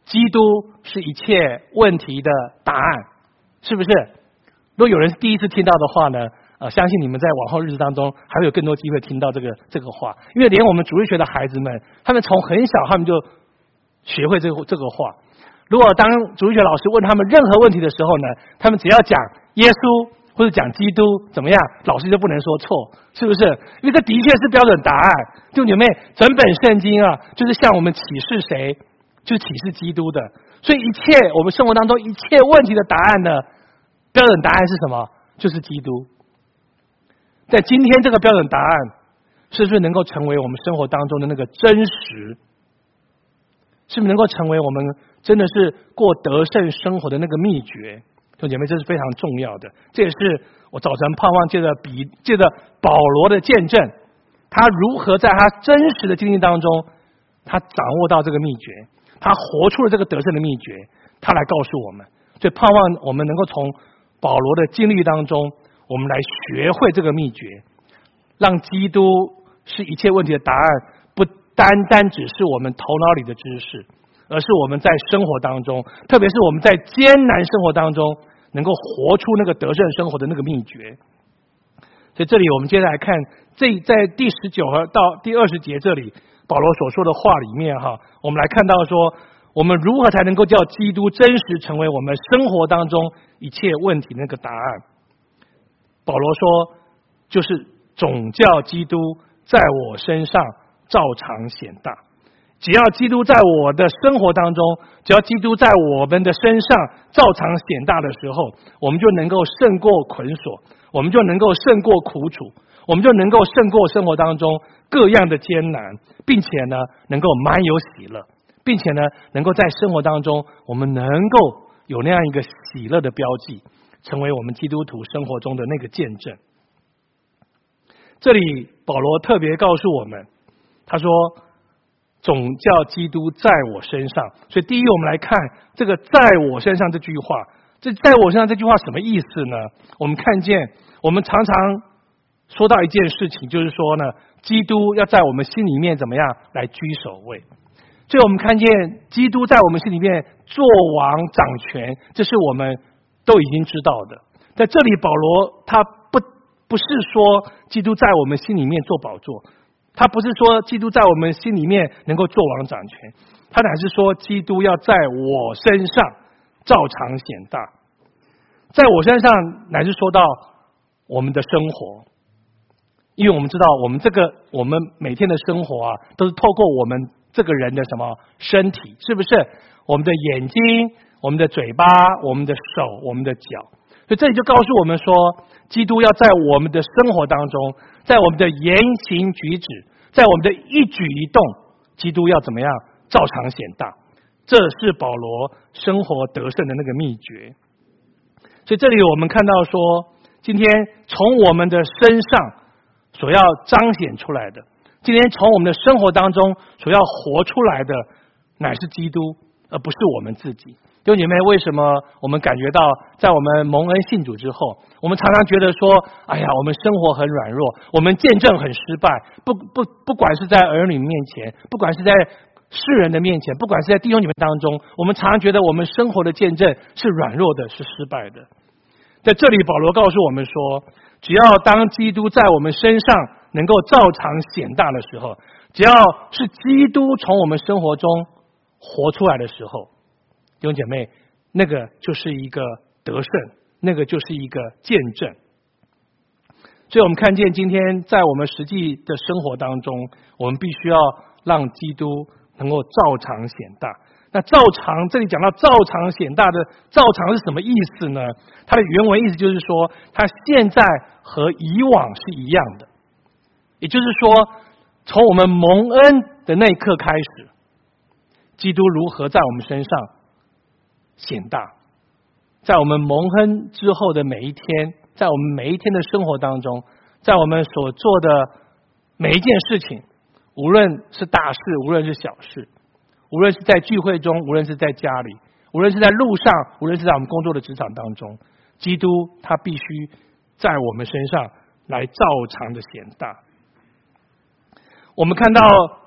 基督是一切问题的答案，是不是？如果有人第一次听到的话呢，呃，相信你们在往后日子当中还会有更多机会听到这个这个话，因为连我们主日学的孩子们，他们从很小他们就学会这个这个话。如果当主日学老师问他们任何问题的时候呢，他们只要讲耶稣或者讲基督怎么样，老师就不能说错，是不是？因为这的确是标准答案。弟兄姐妹，整本圣经啊，就是向我们启示谁，就是启示基督的。所以一切我们生活当中一切问题的答案呢，标准答案是什么？就是基督。在今天这个标准答案，是不是能够成为我们生活当中的那个真实？是不是能够成为我们真的是过得胜生活的那个秘诀？弟兄姐妹，这是非常重要的。这也是我早晨盼望借着比借着保罗的见证，他如何在他真实的经历当中，他掌握到这个秘诀，他活出了这个得胜的秘诀，他来告诉我们。所以盼望我们能够从保罗的经历当中，我们来学会这个秘诀，让基督是一切问题的答案，不单单只是我们头脑里的知识，而是我们在生活当中，特别是我们在艰难生活当中，能够活出那个得胜生活的那个秘诀。所以这里我们接着来看，这在第十九和到第二十节这里，保罗所说的话里面哈，我们来看到说，我们如何才能够叫基督真实成为我们生活当中一切问题的那个答案。保罗说，就是总叫基督在我身上照常显大。只要基督在我的生活当中，只要基督在我们的身上照常显大的时候，我们就能够胜过捆锁，我们就能够胜过苦楚，我们就能够胜过生活当中各样的艰难，并且呢，能够满有喜乐，并且呢，能够在生活当中，我们能够有那样一个喜乐的标记，成为我们基督徒生活中的那个见证。这里保罗特别告诉我们，他说总叫基督在我身上。所以第一，我们来看这个在我身上这句话，这在我身上这句话什么意思呢？我们看见我们常常说到一件事情，就是说呢，基督要在我们心里面怎么样来居首位。所以我们看见基督在我们心里面做王掌权，这是我们都已经知道的。在这里保罗他不不是说基督在我们心里面做宝座，他不是说基督在我们心里面能够做王掌权，他乃是说基督要在我身上照常显大。在我身上乃是说到我们的生活，因为我们知道我们这个我们每天的生活啊，都是透过我们这个人的什么身体，是不是？我们的眼睛，我们的嘴巴，我们的手，我们的脚。所以这里就告诉我们说，基督要在我们的生活当中，在我们的言行举止，在我们的一举一动，基督要怎么样照常显大。这是保罗生活得胜的那个秘诀。所以这里我们看到说，今天从我们的身上所要彰显出来的，今天从我们的生活当中所要活出来的，乃是基督，而不是我们自己。弟兄姐妹，为什么我们感觉到在我们蒙恩信主之后，我们常常觉得说，哎呀，我们生活很软弱，我们见证很失败，不不不管是在儿女面前，不管是在世人的面前，不管是在弟兄姐妹当中，我们常常觉得我们生活的见证是软弱的，是失败的。在这里保罗告诉我们说，只要当基督在我们身上能够照常显大的时候，只要是基督从我们生活中活出来的时候，弟兄姐妹，那个就是一个得胜，那个就是一个见证。所以我们看见今天在我们实际的生活当中，我们必须要让基督能够照常显大。那照常，这里讲到照常显大的照常是什么意思呢？它的原文意思就是说，它现在和以往是一样的。也就是说，从我们蒙恩的那一刻开始，基督如何在我们身上显大，在我们蒙恩之后的每一天，在我们每一天的生活当中，在我们所做的每一件事情，无论是大事，无论是小事，无论是在聚会中，无论是在家里，无论是在路上，无论是在我们工作的职场当中，基督他必须在我们身上来照常的显大。我们看到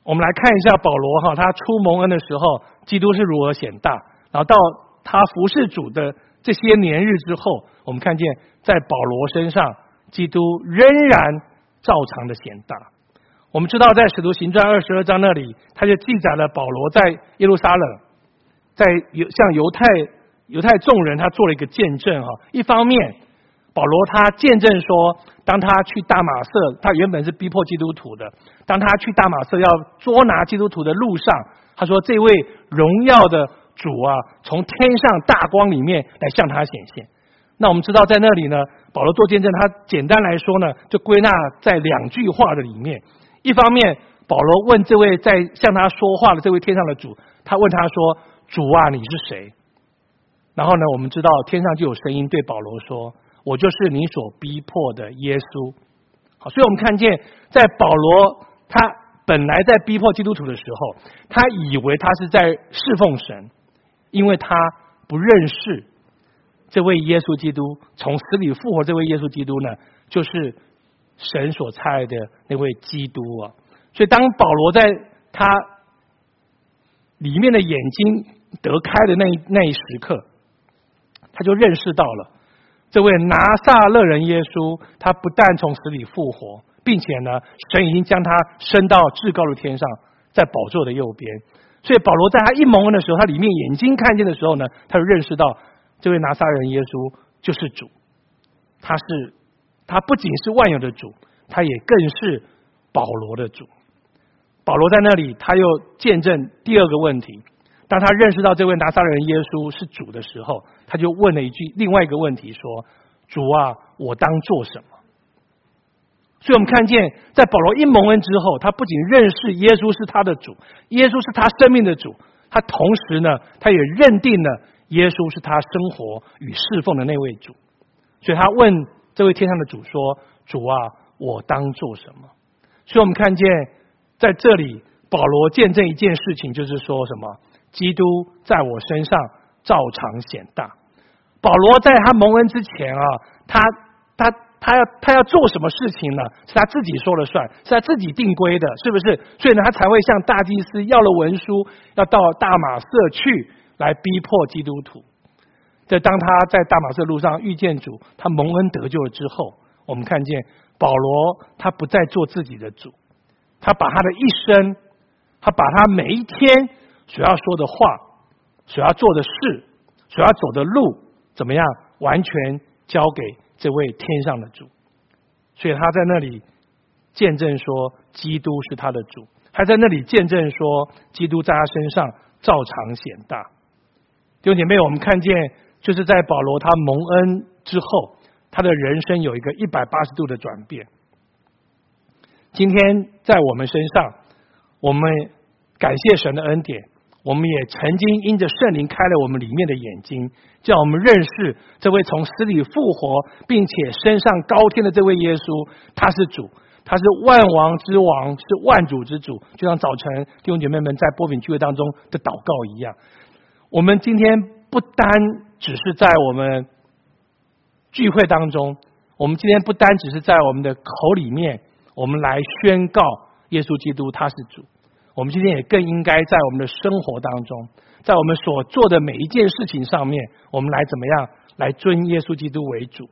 我们来看一下保罗哈，他出蒙恩的时候，基督是如何显大，然后到他服侍主的这些年日之后，我们看见在保罗身上，基督仍然照常的显大。我们知道在使徒行传二十二章那里，他就记载了保罗在耶路撒冷，在向犹太犹太众人他做了一个见证哈。一方面，保罗他见证说，当他去大马色，他原本是逼迫基督徒的，当他去大马色要捉拿基督徒的路上，他说这位荣耀的主啊，从天上大光里面来向他显现。那我们知道在那里呢，保罗做见证，他简单来说呢，就归纳在两句话的里面。一方面，保罗问这位在向他说话的这位天上的主，他问他说：“主啊，你是谁？”然后呢，我们知道天上就有声音对保罗说：“我就是你所逼迫的耶稣。”好，所以我们看见，在保罗他本来在逼迫基督徒的时候，他以为他是在侍奉神，因为他不认识这位耶稣基督，从死里复活这位耶稣基督呢，就是神所差来的那位基督啊。所以当保罗在他里面的眼睛得开的那那一时刻，他就认识到了这位拿撒勒人耶稣，他不但从死里复活，并且呢，神已经将他升到至高的天上，在宝座的右边。所以保罗在他一蒙恩的时候，他里面眼睛看见的时候呢，他就认识到这位拿撒勒人耶稣就是主，他是他不仅是万有的主，他也更是保罗的主。保罗在那里，他又见证第二个问题。当他认识到这位拿撒勒人耶稣是主的时候，他就问了一句另外一个问题说：“主啊，我当做什么？”所以我们看见，在保罗一蒙恩之后，他不仅认识耶稣是他的主，耶稣是他生命的主，他同时呢，他也认定了耶稣是他生活与侍奉的那位主。所以他问这位天上的主说：“主啊，我当做什么？”所以我们看见在这里，保罗见证一件事情，就是说什么？基督在我身上照常显大。保罗在他蒙恩之前啊，他他他要他要做什么事情呢？是他自己说了算，是他自己定规的，是不是？所以呢，他才会向大祭司要了文书，要到大马色去来逼迫基督徒。在当他在大马色路上遇见主，他蒙恩得救了之后，我们看见保罗他不再做自己的主，他把他的一生，他把他每一天所要说的话，所要做的事，所要走的路，怎么样完全交给这位天上的主。所以他在那里见证说基督是他的主，还在那里见证说基督在他身上照常显大。弟兄姐妹，我们看见就是在保罗他蒙恩之后，他的人生有一个一百八十度的转变。今天在我们身上，我们感谢神的恩典，我们也曾经因着圣灵开了我们里面的眼睛，叫我们认识这位从死里复活并且升上高天的这位耶稣，他是主，他是万王之王，是万主之主，就像早晨弟兄姐妹们在波饼聚会当中的祷告一样。我们今天不单只是在我们聚会当中，我们今天不单只是在我们的口里面，我们来宣告耶稣基督他是主，我们今天也更应该在我们的生活当中，在我们所做的每一件事情上面，我们来怎么样来尊耶稣基督为主。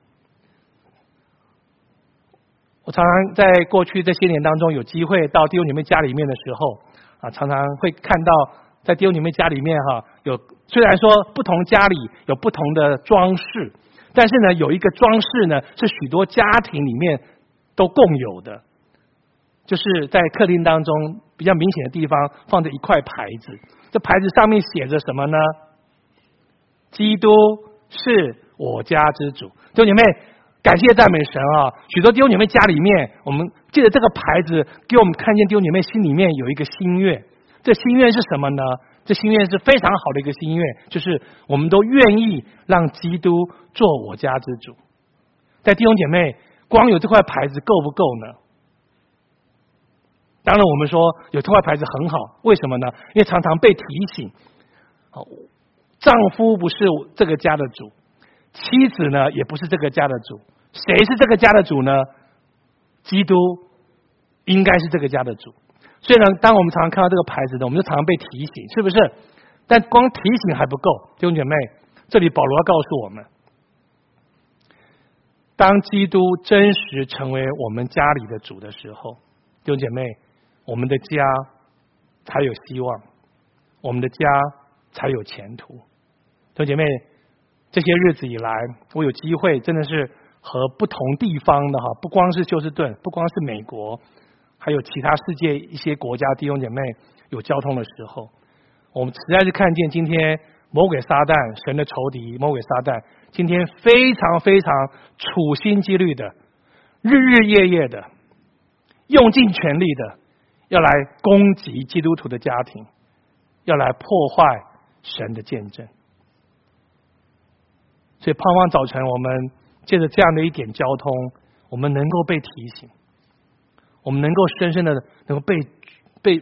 我常常在过去这些年当中有机会到弟兄姐妹家里面的时候啊，常常会看到在弟兄姐妹家里面哈，有虽然说不同家里有不同的装饰，但是呢有一个装饰呢是许多家庭里面都共有的，就是在客厅当中比较明显的地方放着一块牌子，这牌子上面写着什么呢？基督是我家之主。弟兄姐妹，感谢赞美神啊！许多弟兄姐妹家里面，我们借着这个牌子，给我们看见弟兄姐妹心里面有一个心愿。这心愿是什么呢？这心愿是非常好的一个心愿，就是我们都愿意让基督做我家之主。在弟兄姐妹，光有这块牌子够不够呢？当然我们说有这块牌子很好，为什么呢？因为常常被提醒，丈夫不是这个家的主，妻子呢也不是这个家的主，谁是这个家的主呢？基督应该是这个家的主。 所以呢，当我们常常看到这个牌子呢，我们就常常被提醒，是不是？但光提醒还不够，弟兄姐妹，这里保罗要告诉我们，当基督真实成为我们家里的主的时候，弟兄姐妹，我们的家才有希望，我们的家才有前途。弟兄姐妹，这些日子以来，我有机会真的是和不同地方的哈，不光是休斯顿，不光是美国，还有其他世界一些国家弟兄姐妹有交通的时候，我们实在是看见今天魔鬼撒旦，神的仇敌魔鬼撒旦，今天非常非常处心积虑的，日日夜夜的，用尽全力的，要来攻击基督徒的家庭，要来破坏神的见证。所以盼望早晨我们借着这样的一点交通，我们能够被提醒，我们能够深深的能够被被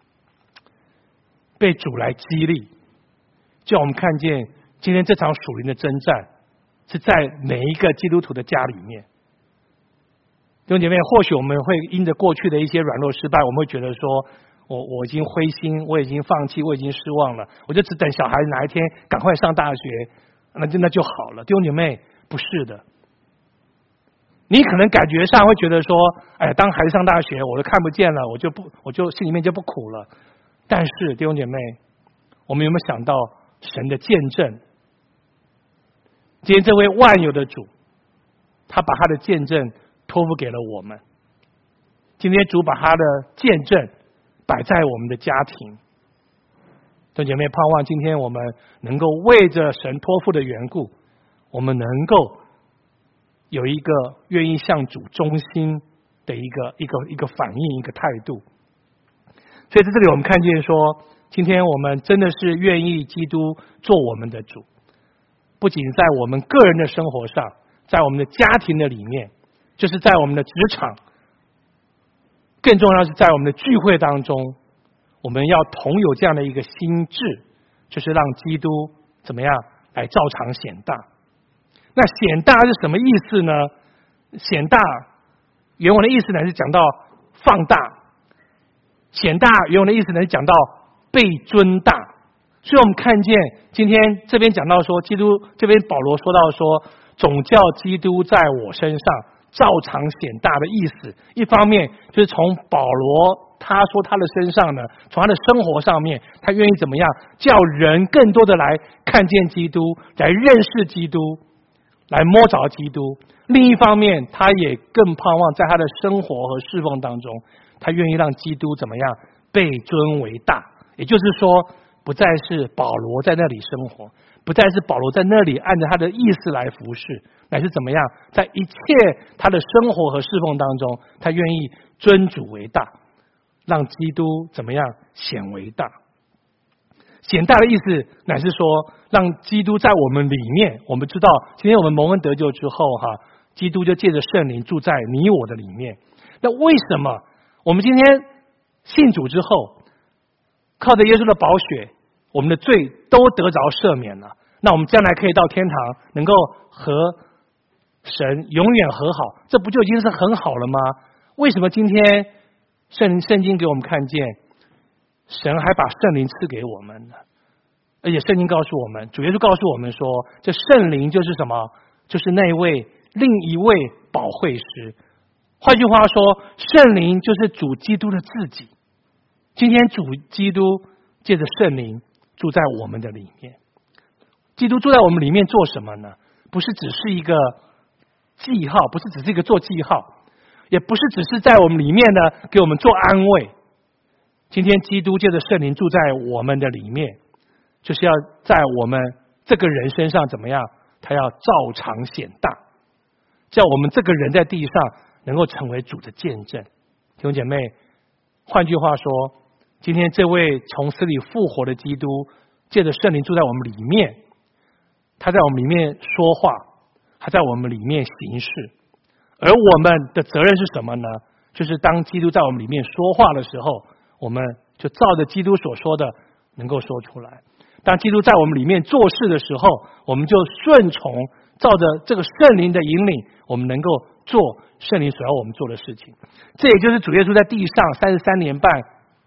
被主来激励，叫我们看见今天这场属灵的征战是在每一个基督徒的家里面。弟兄姐妹，或许我们会因着过去的一些软弱失败，我们会觉得说我我已经灰心，我已经放弃，我已经失望了，我就只等小孩哪一天赶快上大学，那就那就好了。弟兄姐妹，不是的，你可能感觉上会觉得说，哎，当孩子上大学，我都看不见了，我就不，我就心里面就不苦了。但是弟兄姐妹，我们有没有想到神的见证？今天这位万有的主，他把他的见证托付给了我们。今天主把他的见证摆在我们的家庭。弟兄姐妹，盼望今天我们能够为着神托付的缘故，我们能够有一个愿意向主忠心的一个一个一个反应，一个态度。所以在这里我们看见说，今天我们真的是愿意基督做我们的主，不仅在我们个人的生活上，在我们的家庭的里面，就是在我们的职场，更重要是在我们的聚会当中，我们要同有这样的一个心智，就是让基督怎么样来照常显大。那显大是什么意思呢？显大原文的意思呢是讲到放大，显大原文的意思呢是讲到被尊大。所以我们看见今天这边讲到说，基督这边保罗说到说，总叫基督在我身上照常显大的意思，一方面就是从保罗他说他的身上呢，从他的生活上面，他愿意怎么样叫人更多的来看见基督，来认识基督，来摸着基督。另一方面他也更盼望在他的生活和侍奉当中，他愿意让基督怎么样被尊为大。也就是说，不再是保罗在那里生活，不再是保罗在那里按照他的意思来服侍，乃是怎么样在一切他的生活和侍奉当中，他愿意尊主为大，让基督怎么样显为大。显大的意思乃是说，让基督在我们里面。我们知道今天我们蒙恩得救之后哈，基督就借着圣灵住在你我的里面。那为什么我们今天信主之后，靠着耶稣的宝血，我们的罪都得着赦免了，那我们将来可以到天堂，能够和神永远和好，这不就已经是很好了吗？为什么今天圣圣经给我们看见，神还把圣灵赐给我们呢？而且圣经告诉我们，主耶稣告诉我们说，这圣灵就是什么？就是那位另一位保惠师。换句话说，圣灵就是主基督的自己。今天主基督借着圣灵住在我们的里面。基督住在我们里面做什么呢？不是只是一个记号，不是只是一个做记号，也不是只是在我们里面呢给我们做安慰。今天基督借着圣灵住在我们的里面，就是要在我们这个人身上怎么样？他要照常显大，叫我们这个人在地上能够成为主的见证。弟兄姐妹，换句话说，今天这位从死里复活的基督，借着圣灵住在我们里面，他在我们里面说话，他在我们里面行事。而我们的责任是什么呢？就是当基督在我们里面说话的时候，我们就照着基督所说的能够说出来。当基督在我们里面做事的时候，我们就顺从，照着这个圣灵的引领，我们能够做圣灵所要我们做的事情。这也就是主耶稣在地上三十三年半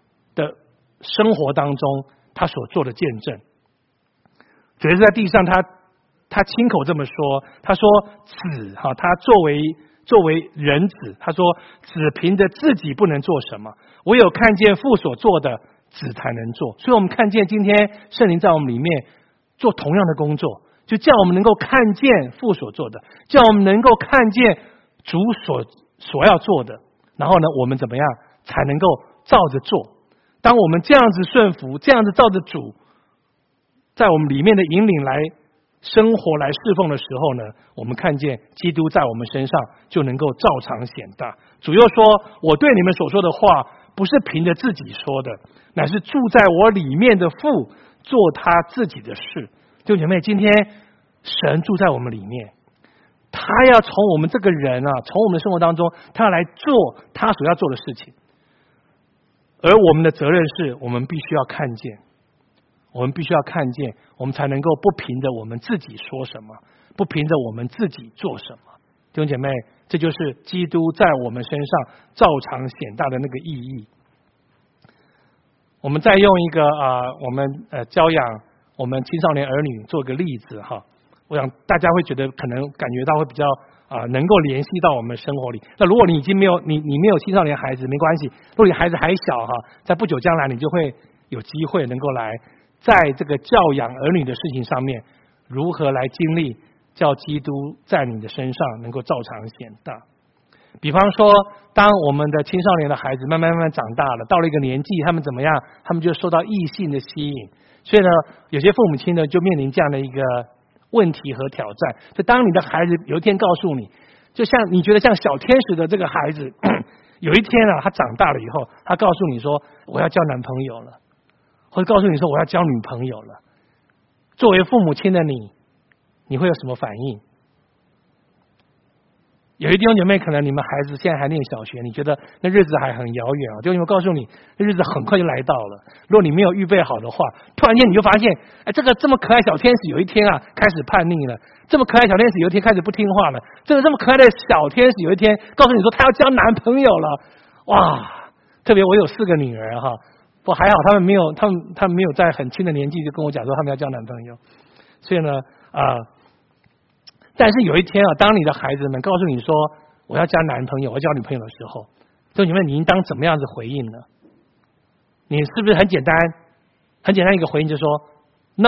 生活当中他所做的见证。主耶稣在地上他他亲口这么说，他说子哈，他作为作为人子，他说子凭着自己不能做什么，唯有看见父所做的，子才能做。所以我们看见今天圣灵在我们里面做同样的工作，就叫我们能够看见父所做的，叫我们能够看见主所所要做的，然后呢我们怎么样才能够照着做。当我们这样子顺服，这样子照着主在我们里面的引领来生活来侍奉的时候呢，我们看见基督在我们身上就能够照常显大。主又说，我对你们所说的话不是凭着自己说的，乃是住在我里面的父做他自己的事。弟兄姐妹，今天神住在我们里面，他要从我们这个人啊，从我们的生活当中，他要来做他所要做的事情。而我们的责任是，我们必须要看见，我们必须要看见，我们才能够不凭着我们自己说什么，不凭着我们自己做什么。弟兄姐妹，这就是基督在我们身上照常显大的那个意义。我们再用一个啊、呃，我们呃教养我们青少年儿女做个例子哈，我想大家会觉得可能感觉到会比较啊、呃、能够联系到我们生活里。那如果你已经没有你你没有青少年孩子没关系，如果你孩子还小哈，在不久将来你就会有机会能够来在这个教养儿女的事情上面，如何来经历叫基督在你的身上能够照常显大。比方说，当我们的青少年的孩子慢慢慢慢长大了，到了一个年纪，他们怎么样？他们就受到异性的吸引。所以呢，有些父母亲呢就面临这样的一个问题和挑战。就当你的孩子有一天告诉你，就像你觉得像小天使的这个孩子，有一天啊，他长大了以后，他告诉你说我要交男朋友了，或者告诉你说我要交女朋友了。作为父母亲的你，你会有什么反应？有些弟兄姐妹，可能你们孩子现在还念小学，你觉得那日子还很遥远啊。弟兄姐妹告诉你，那日子很快就来到了。如果你没有预备好的话，突然间你就发现，哎，这个这么可爱小天使有一天啊开始叛逆了，这么可爱小天使有一天开始不听话了，这个这么可爱的小天使有一天告诉你说他要交男朋友了，哇！特别我有四个女儿哈，不还好，他们没有，他们他们没有在很轻的年纪就跟我讲说他们要交男朋友，所以呢啊。呃但是有一天啊，当你的孩子们告诉你说我要交男朋友，我要交女朋友的时候，就你们你应当怎么样子回应呢？你是不是很简单，很简单一个回应就是说 no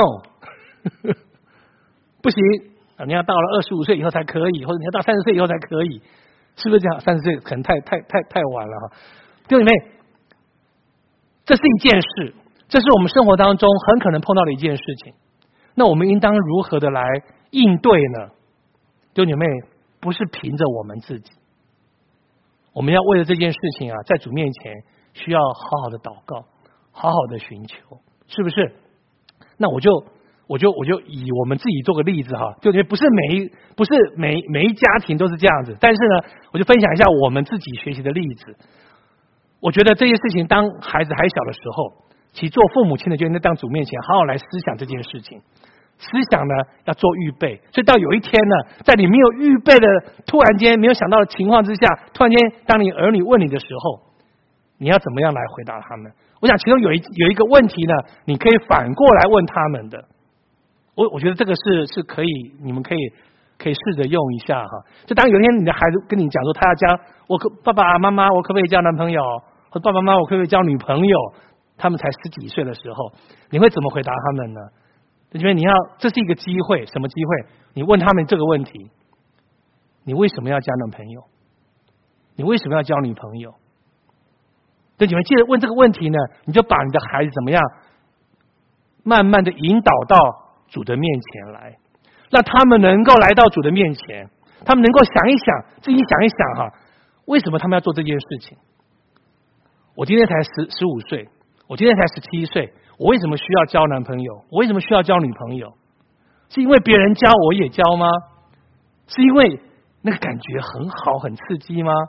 不行啊，你要到了二十五岁以后才可以，或者你要到三十岁以后才可以，是不是这样？三十岁可能太太太太晚了哈。弟兄姐妹，这是一件事，这是我们生活当中很可能碰到的一件事情。那我们应当如何的来应对呢？弟兄姐妹，不是凭着我们自己，我们要为了这件事情啊，在主面前需要好好的祷告，好好的寻求，是不是？那我就我就我就以我们自己做个例子哈，就不是每一不是每每一家庭都是这样子，但是呢，我就分享一下我们自己学习的例子。我觉得这些事情，当孩子还小的时候，其实做父母亲的就应该当主面前好好来思想这件事情。思想呢要做预备，所以到有一天呢，在你没有预备的突然间没有想到的情况之下，突然间当你儿女问你的时候，你要怎么样来回答他们？我想其中有一有一个问题呢，你可以反过来问他们的。我我觉得这个是是可以，你们可以可以试着用一下哈。就当有一天你的孩子跟你讲说他要交我可爸爸妈妈我可不可以交男朋友，或爸爸妈妈我可不可以交女朋友，他们才十几岁的时候，你会怎么回答他们呢？因为你要，这是一个机会，什么机会？你问他们这个问题：你为什么要交男朋友？你为什么要交女朋友？对，你们记得问这个问题呢，你就把你的孩子怎么样，慢慢的引导到主的面前来，让他们能够来到主的面前，他们能够想一想，自己想一想哈，为什么他们要做这件事情？我今天才十十五岁，我今天才十七岁。我为什么需要交男朋友？我为什么需要交女朋友？是因为别人交我也交吗？是因为那个感觉很好很刺激吗？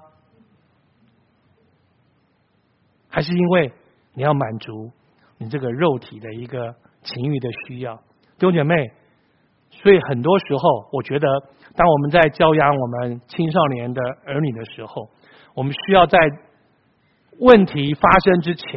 还是因为你要满足你这个肉体的一个情欲的需要？弟兄姐妹，所以很多时候我觉得当我们在教养我们青少年的儿女的时候，我们需要在问题发生之前，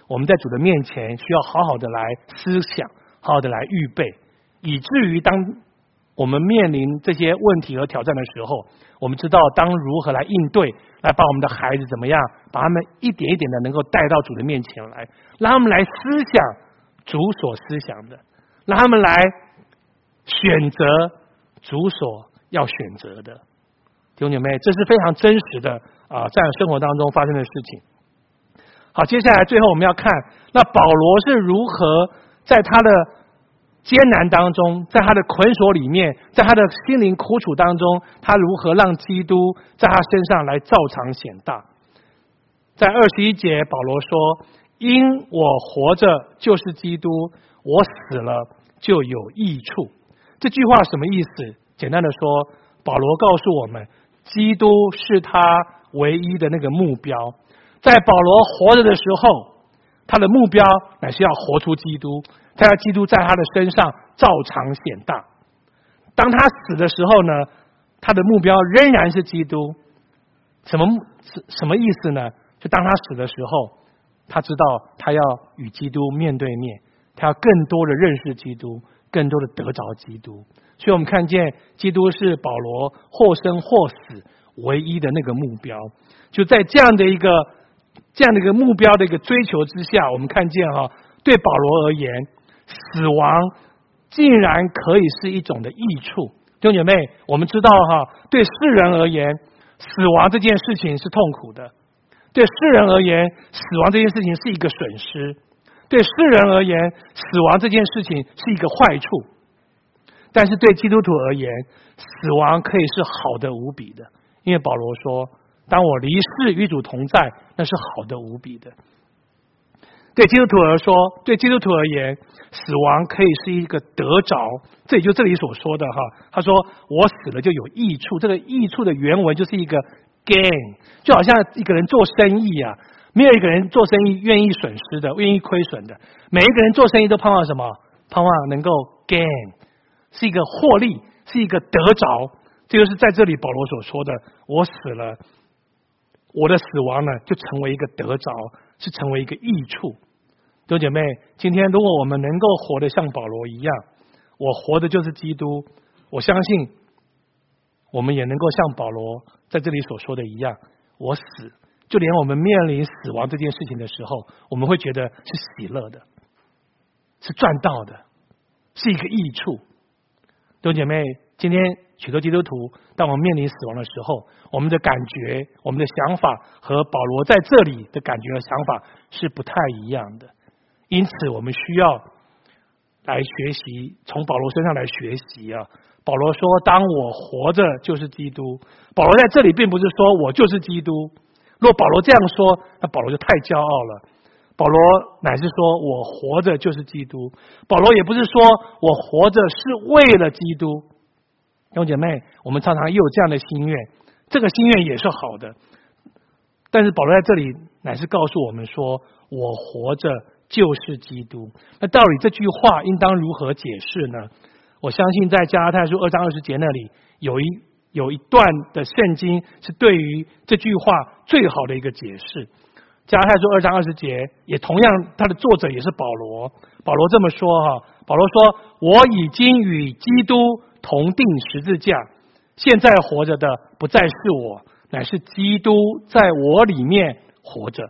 我们在主的面前需要好好的来思想，好好的来预备，以至于当我们面临这些问题和挑战的时候，我们知道当如何来应对，来把我们的孩子怎么样，把他们一点一点的能够带到主的面前来，让他们来思想主所思想的，让他们来选择主所要选择的。弟兄姐妹，这是非常真实的啊，在生活当中发生的事情。好，接下来最后我们要看，那保罗是如何在他的艰难当中，在他的捆锁里面，在他的心灵苦楚当中，他如何让基督在他身上来照常显大。在二十一节，保罗说：因我活着就是基督，我死了就有益处。这句话什么意思？简单的说，保罗告诉我们，基督是他唯一的那个目标。在保罗活着的时候，他的目标乃是要活出基督，他要基督在他的身上照常显大。当他死的时候呢，他的目标仍然是基督。什么什么意思呢？就当他死的时候，他知道他要与基督面对面，他要更多的认识基督，更多的得着基督。所以我们看见基督是保罗或生或死唯一的那个目标。就在这样的一个这样的一个目标的一个追求之下，我们看见哈，对保罗而言，死亡竟然可以是一种的益处。弟兄姐妹，我们知道哈，对世人而言，死亡这件事情是痛苦的；对世人而言，死亡这件事情是一个损失；对世人而言，死亡这件事情是一个坏处。但是对基督徒而言，死亡可以是好的无比的，因为保罗说，当我离世与主同在，那是好的无比的。对基督徒而说，对基督徒而言，死亡可以是一个得着，这也就这里所说的哈。他说我死了就有益处，这个益处的原文就是一个 gain， 就好像一个人做生意啊，没有一个人做生意愿意损失的，愿意亏损的，每一个人做生意都盼望什么？盼望能够 gain， 是一个获利，是一个得着。这就是在这里保罗所说的，我死了，我的死亡呢就成为一个得着，是成为一个益处。弟兄姐妹，今天如果我们能够活得像保罗一样，我活的就是基督，我相信我们也能够像保罗在这里所说的一样，我死，就连我们面临死亡这件事情的时候，我们会觉得是喜乐的，是赚到的，是一个益处。弟兄姐妹，今天许多基督徒当我们面临死亡的时候，我们的感觉，我们的想法和保罗在这里的感觉和想法是不太一样的。因此我们需要来学习，从保罗身上来学习啊。保罗说当我活着就是基督，保罗在这里并不是说我就是基督，若保罗这样说，那保罗就太骄傲了。保罗乃是说我活着就是基督，保罗也不是说我活着是为了基督。弟兄姐妹，我们常常也有这样的心愿，这个心愿也是好的，但是保罗在这里乃是告诉我们说，我活着就是基督。那到底这句话应当如何解释呢？我相信在加拉太书二章二十节那里有一有一段的圣经是对于这句话最好的一个解释。加拉太书二章二十节也同样，他的作者也是保罗。保罗这么说哈，保罗说：“我已经与基督同定十字架，现在活着的不再是我，乃是基督在我里面活着。”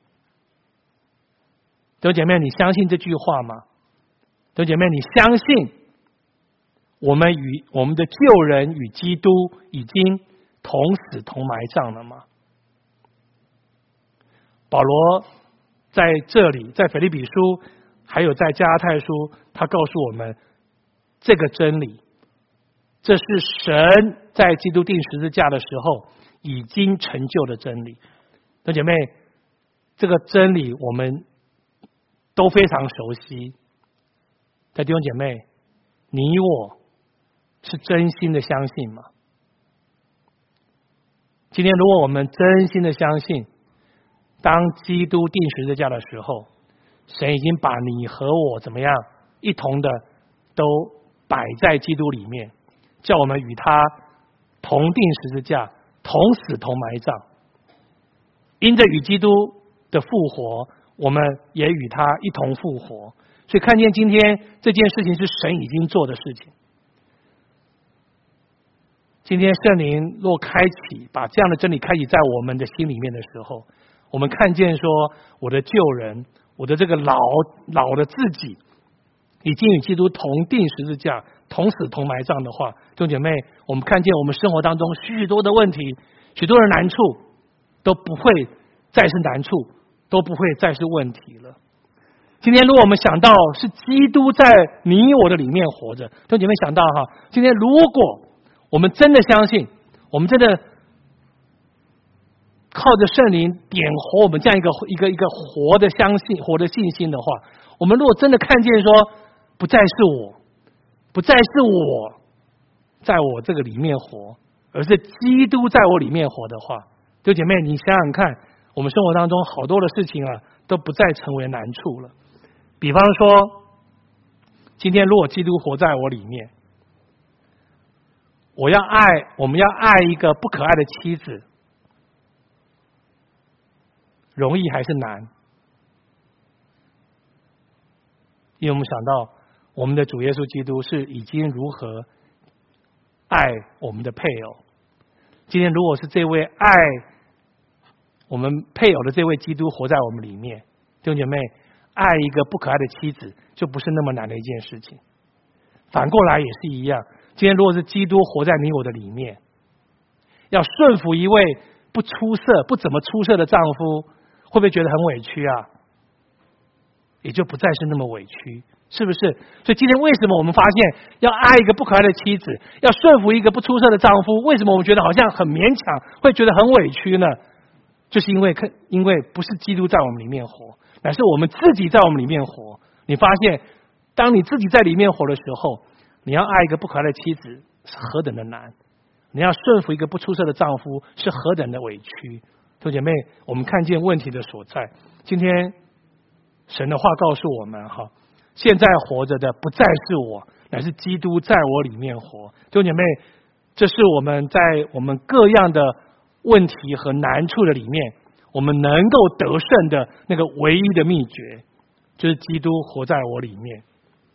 弟兄姐妹，你相信这句话吗？弟兄姐妹，你相信我们与我们的旧人与基督已经同死同埋葬了吗？保罗在这里，在腓立比书还有在加拉太书，他告诉我们这个真理，这是神在基督钉十字架的时候已经成就的真理。弟兄姐妹，这个真理我们都非常熟悉。在弟兄姐妹，你我是真心的相信吗？今天如果我们真心的相信，当基督钉十字架的时候，神已经把你和我怎么样一同的都摆在基督里面，叫我们与他同钉十字架，同死同埋葬。因着与基督的复活， 我们也与他一同复活。所以看见今天这件事情是神已经做的事情。今天圣灵若开启，把这样的真理开启在我们的心里面的时候，我们看见说，我的旧人，我的这个老老的自己，已经与基督同定十字架，同死同埋葬的话，弟兄姐妹，我们看见我们生活当中许多的问题，许多的难处，都不会再是难处，都不会再是问题了。今天如果我们想到是基督在你我的里面活着，弟兄姐妹想到哈，今天如果我们真的相信，我们真的靠着圣灵点活我们这样一个一个一个活的相信、活的信心的话，我们如果真的看见说，不再是我，不再是我在我这个里面活，而是基督在我里面活的话，弟兄姐妹，你想想看，我们生活当中好多的事情啊，都不再成为难处了。比方说，今天如果基督活在我里面，我要爱，我们要爱一个不可爱的妻子，容易还是难？因为我们想到我们的主耶稣基督是已经如何爱我们的配偶。今天如果是这位爱我们配偶的这位基督活在我们里面，弟兄姐妹，爱一个不可爱的妻子就不是那么难的一件事情。反过来也是一样，今天如果是基督活在你我的里面，要顺服一位不出色、不怎么出色的丈夫，会不会觉得很委屈啊？也就不再是那么委屈，是不是？所以今天为什么我们发现要爱一个不可爱的妻子，要顺服一个不出色的丈夫，为什么我们觉得好像很勉强，会觉得很委屈呢？就是因为因为不是基督在我们里面活，乃是我们自己在我们里面活。你发现当你自己在里面活的时候，你要爱一个不可爱的妻子是何等的难，你要顺服一个不出色的丈夫是何等的委屈。弟兄姐妹，我们看见问题的所在。今天神的话告诉我们哈，现在活着的不再是我，乃是基督在我里面活。弟兄姐妹，这是我们在我们各样的问题和难处的里面，我们能够得胜的那个唯一的秘诀，就是基督活在我里面。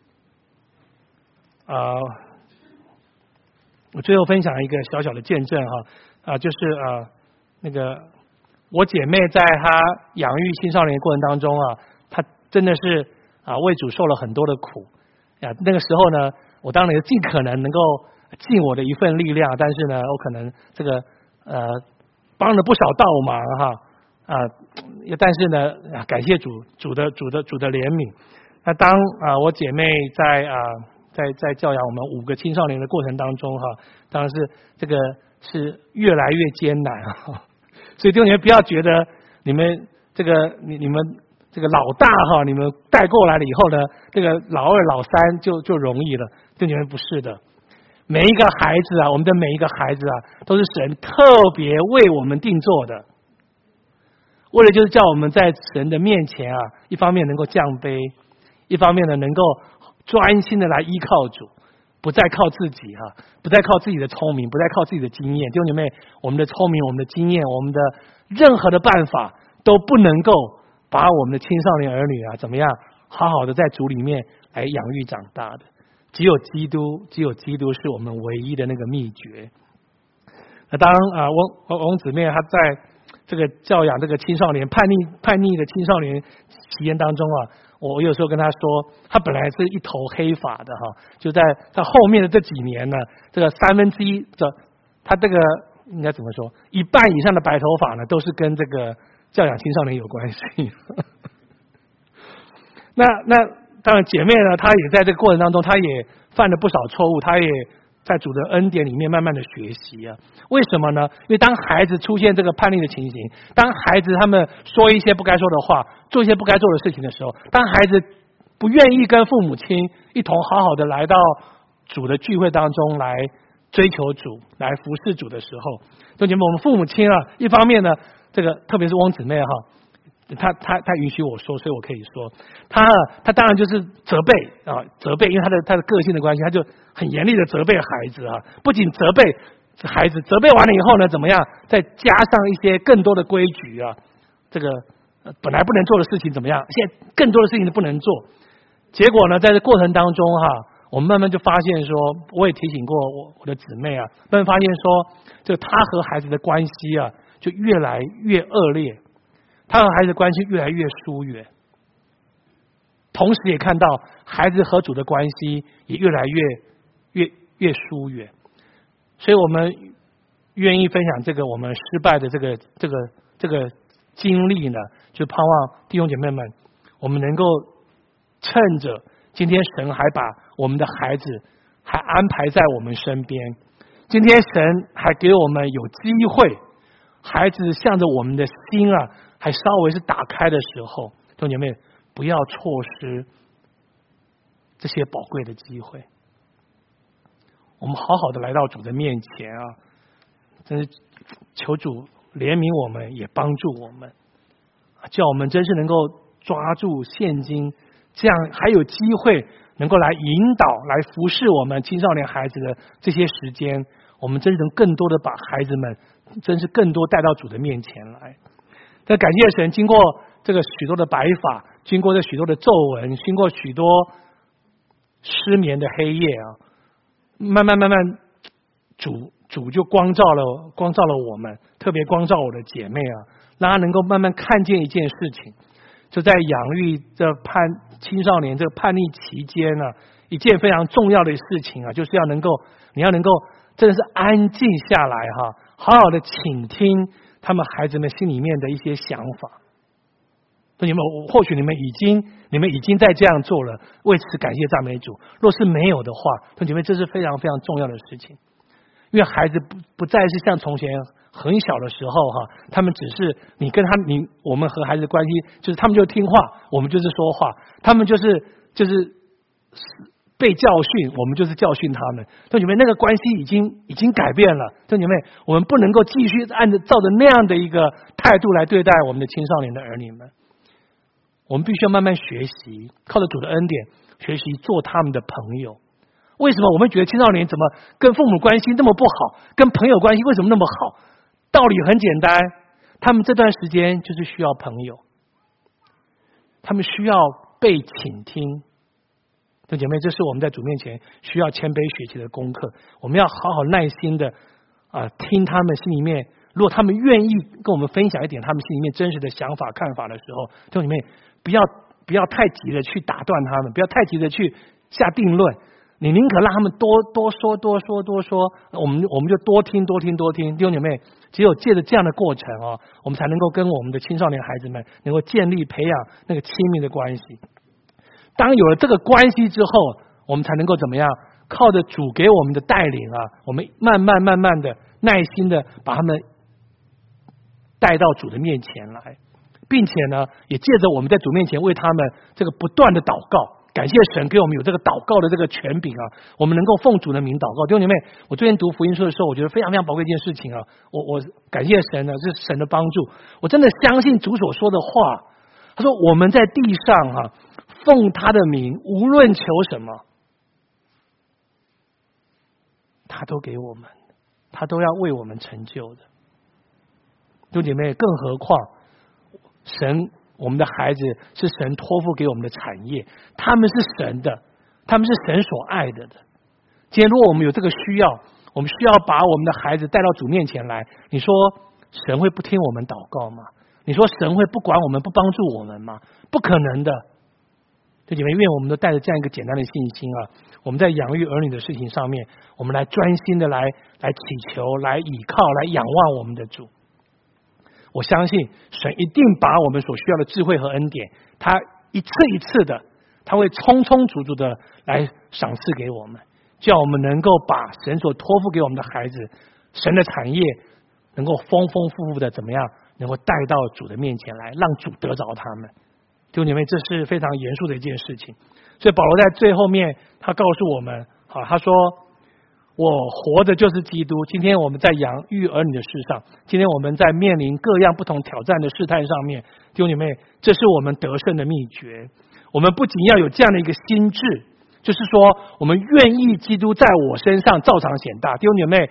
啊、呃，我最后分享一个小小的见证哈，啊、呃，就是啊、呃，那个我姐妹在她养育青少年过程当中啊，她真的是啊、呃、为主受了很多的苦呀。那个时候呢，我当然尽可能能够尽我的一份力量，但是呢，我可能这个呃帮了不少倒忙哈啊、呃，但是呢，感谢主主的主的主的怜悯。那当啊、呃、我姐妹在啊。呃在在教养我们五个青少年的过程当中哈，当然是这个是越来越艰难哈，所以弟兄们不要觉得你们这个你你们这个老大哈，你们带过来了以后呢，这个老二老三就就容易了，弟兄们不是的，每一个孩子啊，我们的每一个孩子啊，都是神特别为我们定做的，为了就是叫我们在神的面前啊，一方面能够降卑，一方面呢能够专心的来依靠主，不再靠自己哈，不再靠自己的聪明，不再靠自己的经验。弟兄姐妹，我们的聪明、我们的经验、我们的任何的办法都不能够把我们的青少年儿女啊怎么样好好的在主里面来养育长大的。只有基督，只有基督是我们唯一的那个秘诀。那当啊翁翁姊妹她在这个教养这个青少年叛逆叛逆的青少年期间当中啊。我有时候跟他说，他本来是一头黑发的哈，就在在后面的这几年呢，这个三分之一的他这个应该怎么说，一半以上的白头发呢，都是跟这个教养青少年有关系。那那当然，姐妹呢，她也在这个过程当中，她也犯了不少错误，她也在主的恩典里面慢慢的学习啊。为什么呢？因为当孩子出现这个叛逆的情形，当孩子他们说一些不该说的话，做一些不该做的事情的时候，当孩子不愿意跟父母亲一同好好的来到主的聚会当中来追求主、来服侍主的时候，弟兄姐妹，我们父母亲啊，一方面呢，这个特别是翁姊妹哈，他他他允许我说，所以我可以说，他他当然就是责备啊，责备，因为他的他的个性的关系，他就很严厉的责备孩子啊，不仅责备孩子，责备完了以后呢，怎么样？再加上一些更多的规矩啊，这个呃本来不能做的事情怎么样，现在更多的事情都不能做。结果呢，在这过程当中哈，我们慢慢就发现说，我也提醒过我我的姊妹啊，慢慢发现说，这个他和孩子的关系啊，就越来越恶劣，他和孩子的关系越来越疏远，同时也看到孩子和主的关系也越来越越越疏远，所以我们愿意分享这个我们失败的这个这个这个经历呢，就盼望弟兄姐妹们，我们能够趁着今天神还把我们的孩子还安排在我们身边，今天神还给我们有机会，孩子向着我们的心啊，还稍微是打开的时候，弟兄姐妹不要错失这些宝贵的机会。我们好好的来到主的面前啊，真是求主怜悯我们，也帮助我们，叫我们真是能够抓住现今这样还有机会能够来引导来服侍我们青少年孩子的这些时间，我们真是能更多的把孩子们真是更多带到主的面前来。但感谢神，经过这个许多的白发，经过这许多的皱纹，经过许多失眠的黑夜啊，慢慢慢慢主主就光照了光照了我们，特别光照我的姐妹啊，让她能够慢慢看见一件事情，就在养育这叛青少年这个叛逆期间呢、啊，一件非常重要的事情啊，就是要能够你要能够真的是安静下来哈，好好的倾听他们孩子们心里面的一些想法。你们或许你们已经你们已经在这样做了，为此感谢赞美主。若是没有的话，同学们，这是非常非常重要的事情，因为孩子不不再是像从前很小的时候哈，他们只是你跟他你我们和孩子的关系就是他们就听话，我们就是说话，他们就是就是被教训，我们就是教训他们。同学们，那个关系已经已经改变了。同学们，我们不能够继续按照照着那样的一个态度来对待我们的青少年的儿女们。我们必须要慢慢学习，靠着主的恩典学习做他们的朋友。为什么我们觉得青少年怎么跟父母关系那么不好，跟朋友关系为什么那么好？道理很简单，他们这段时间就是需要朋友，他们需要被倾听。弟兄姐妹，这是我们在主面前需要谦卑学习的功课。我们要好好耐心的啊，听他们心里面，如果他们愿意跟我们分享一点他们心里面真实的想法看法的时候，弟兄姐妹不要不要太急的去打断他们，不要太急的去下定论，你宁可让他们多多说多说多说，我们我们就多听多听多听。弟兄姐妹，只有借着这样的过程哦，我们才能够跟我们的青少年孩子们能够建立培养那个亲密的关系。当有了这个关系之后，我们才能够怎么样？靠着主给我们的带领啊，我们慢慢慢慢的耐心的把他们带到主的面前来，并且呢，也借着我们在主面前为他们这个不断的祷告，感谢神给我们有这个祷告的这个权柄啊，我们能够奉主的名祷告。弟兄姐妹，我最近读福音书的时候，我觉得非常非常宝贵一件事情啊，我我感谢神呢，是神的帮助，我真的相信主所说的话。他说我们在地上啊，奉他的名，无论求什么，他都给我们，他都要为我们成就的。弟兄姐妹，更何况神，我们的孩子是神托付给我们的产业，他们是神的，他们是神所爱的的。今天如果我们有这个需要，我们需要把我们的孩子带到主面前来，你说神会不听我们祷告吗？你说神会不管我们不帮助我们吗？不可能的。弟兄姐妹，愿我们都带着这样一个简单的信心啊，我们在养育儿女的事情上面，我们来专心的来来祈求，来倚靠，来仰望我们的主。我相信神一定把我们所需要的智慧和恩典，他一次一次的，他会充充足足的来赏赐给我们，叫我们能够把神所托付给我们的孩子，神的产业能够丰丰富富的怎么样，能够带到主的面前来，让主得着他们。弟兄姐妹，这是非常严肃的一件事情。所以保罗在最后面他告诉我们，好，他说我活的就是基督。今天我们在养育儿女的事上，今天我们在面临各样不同挑战的试探上面，弟兄姐妹，这是我们得胜的秘诀。我们不仅要有这样的一个心智，就是说我们愿意基督在我身上照常显大。弟兄姐妹，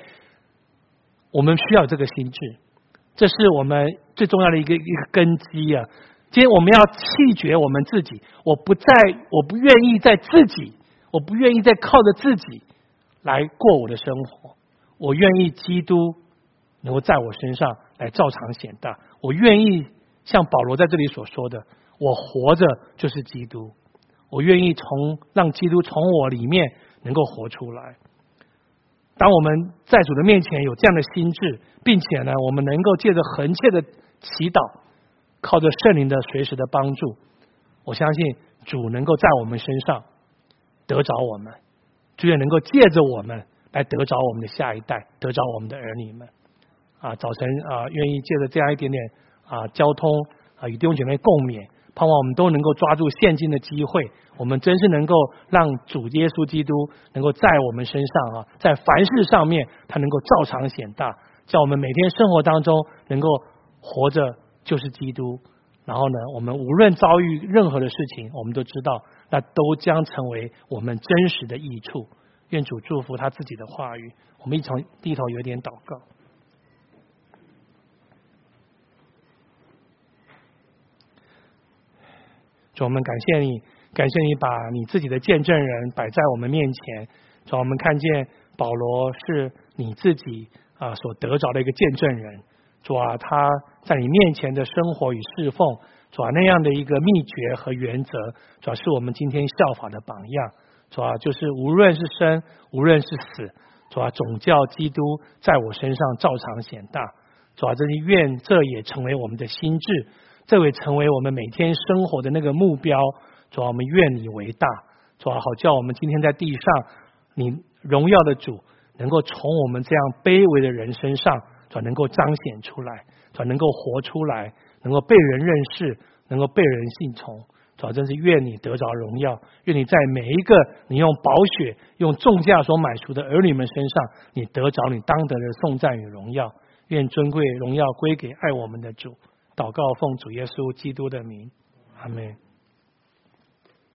我们需要这个心智，这是我们最重要的一个一个根基啊。 今天我们要弃绝我们自己，我不再，我不愿意在自己，我不愿意再靠着自己来过我的生活，我愿意基督能够在我身上来照常显大，我愿意像保罗在这里所说的，我活着就是基督，我愿意从让基督从我里面能够活出来。当我们在主的面前有这样的心志，并且呢，我们能够借着恒切的祈祷，靠着圣灵的随时的帮助，我相信主能够在我们身上得着我们，主也能够借着我们来得着我们的下一代，得着我们的儿女们。啊，早晨啊，愿意借着这样一点点啊交通啊，与弟兄姐妹共勉，盼望我们都能够抓住现今的机会，我们真是能够让主耶稣基督能够在我们身上啊，在凡事上面他能够照常显大，叫我们每天生活当中能够活着就是基督。然后呢，我们无论遭遇任何的事情，我们都知道那都将成为我们真实的益处。愿主祝福他自己的话语。我们一同低头有点祷告。主，我们感谢你，感谢你把你自己的见证人摆在我们面前。主，我们看见保罗是你自己啊所得着的一个见证人。主啊，他在你面前的生活与侍奉，主啊那样的一个秘诀和原则，主啊是我们今天效法的榜样。主啊，就是无论是生，无论是死，主啊总叫基督在我身上照常显大。主啊，这是愿这也成为我们的心志。这会成为我们每天生活的那个目标。主啊，我们愿你为大。主啊，好叫我们今天在地上，你荣耀的主能够从我们这样卑微的人身上，主啊能够彰显出来，主啊能够活出来，能够被人认识，能够被人信从。主啊，真是愿你得着荣耀，愿你在每一个你用宝血、用重价所买赎的儿女们身上，你得着你当得的颂赞与荣耀。愿尊贵荣耀归给爱我们的主。祷告奉主耶稣基督的名，阿们。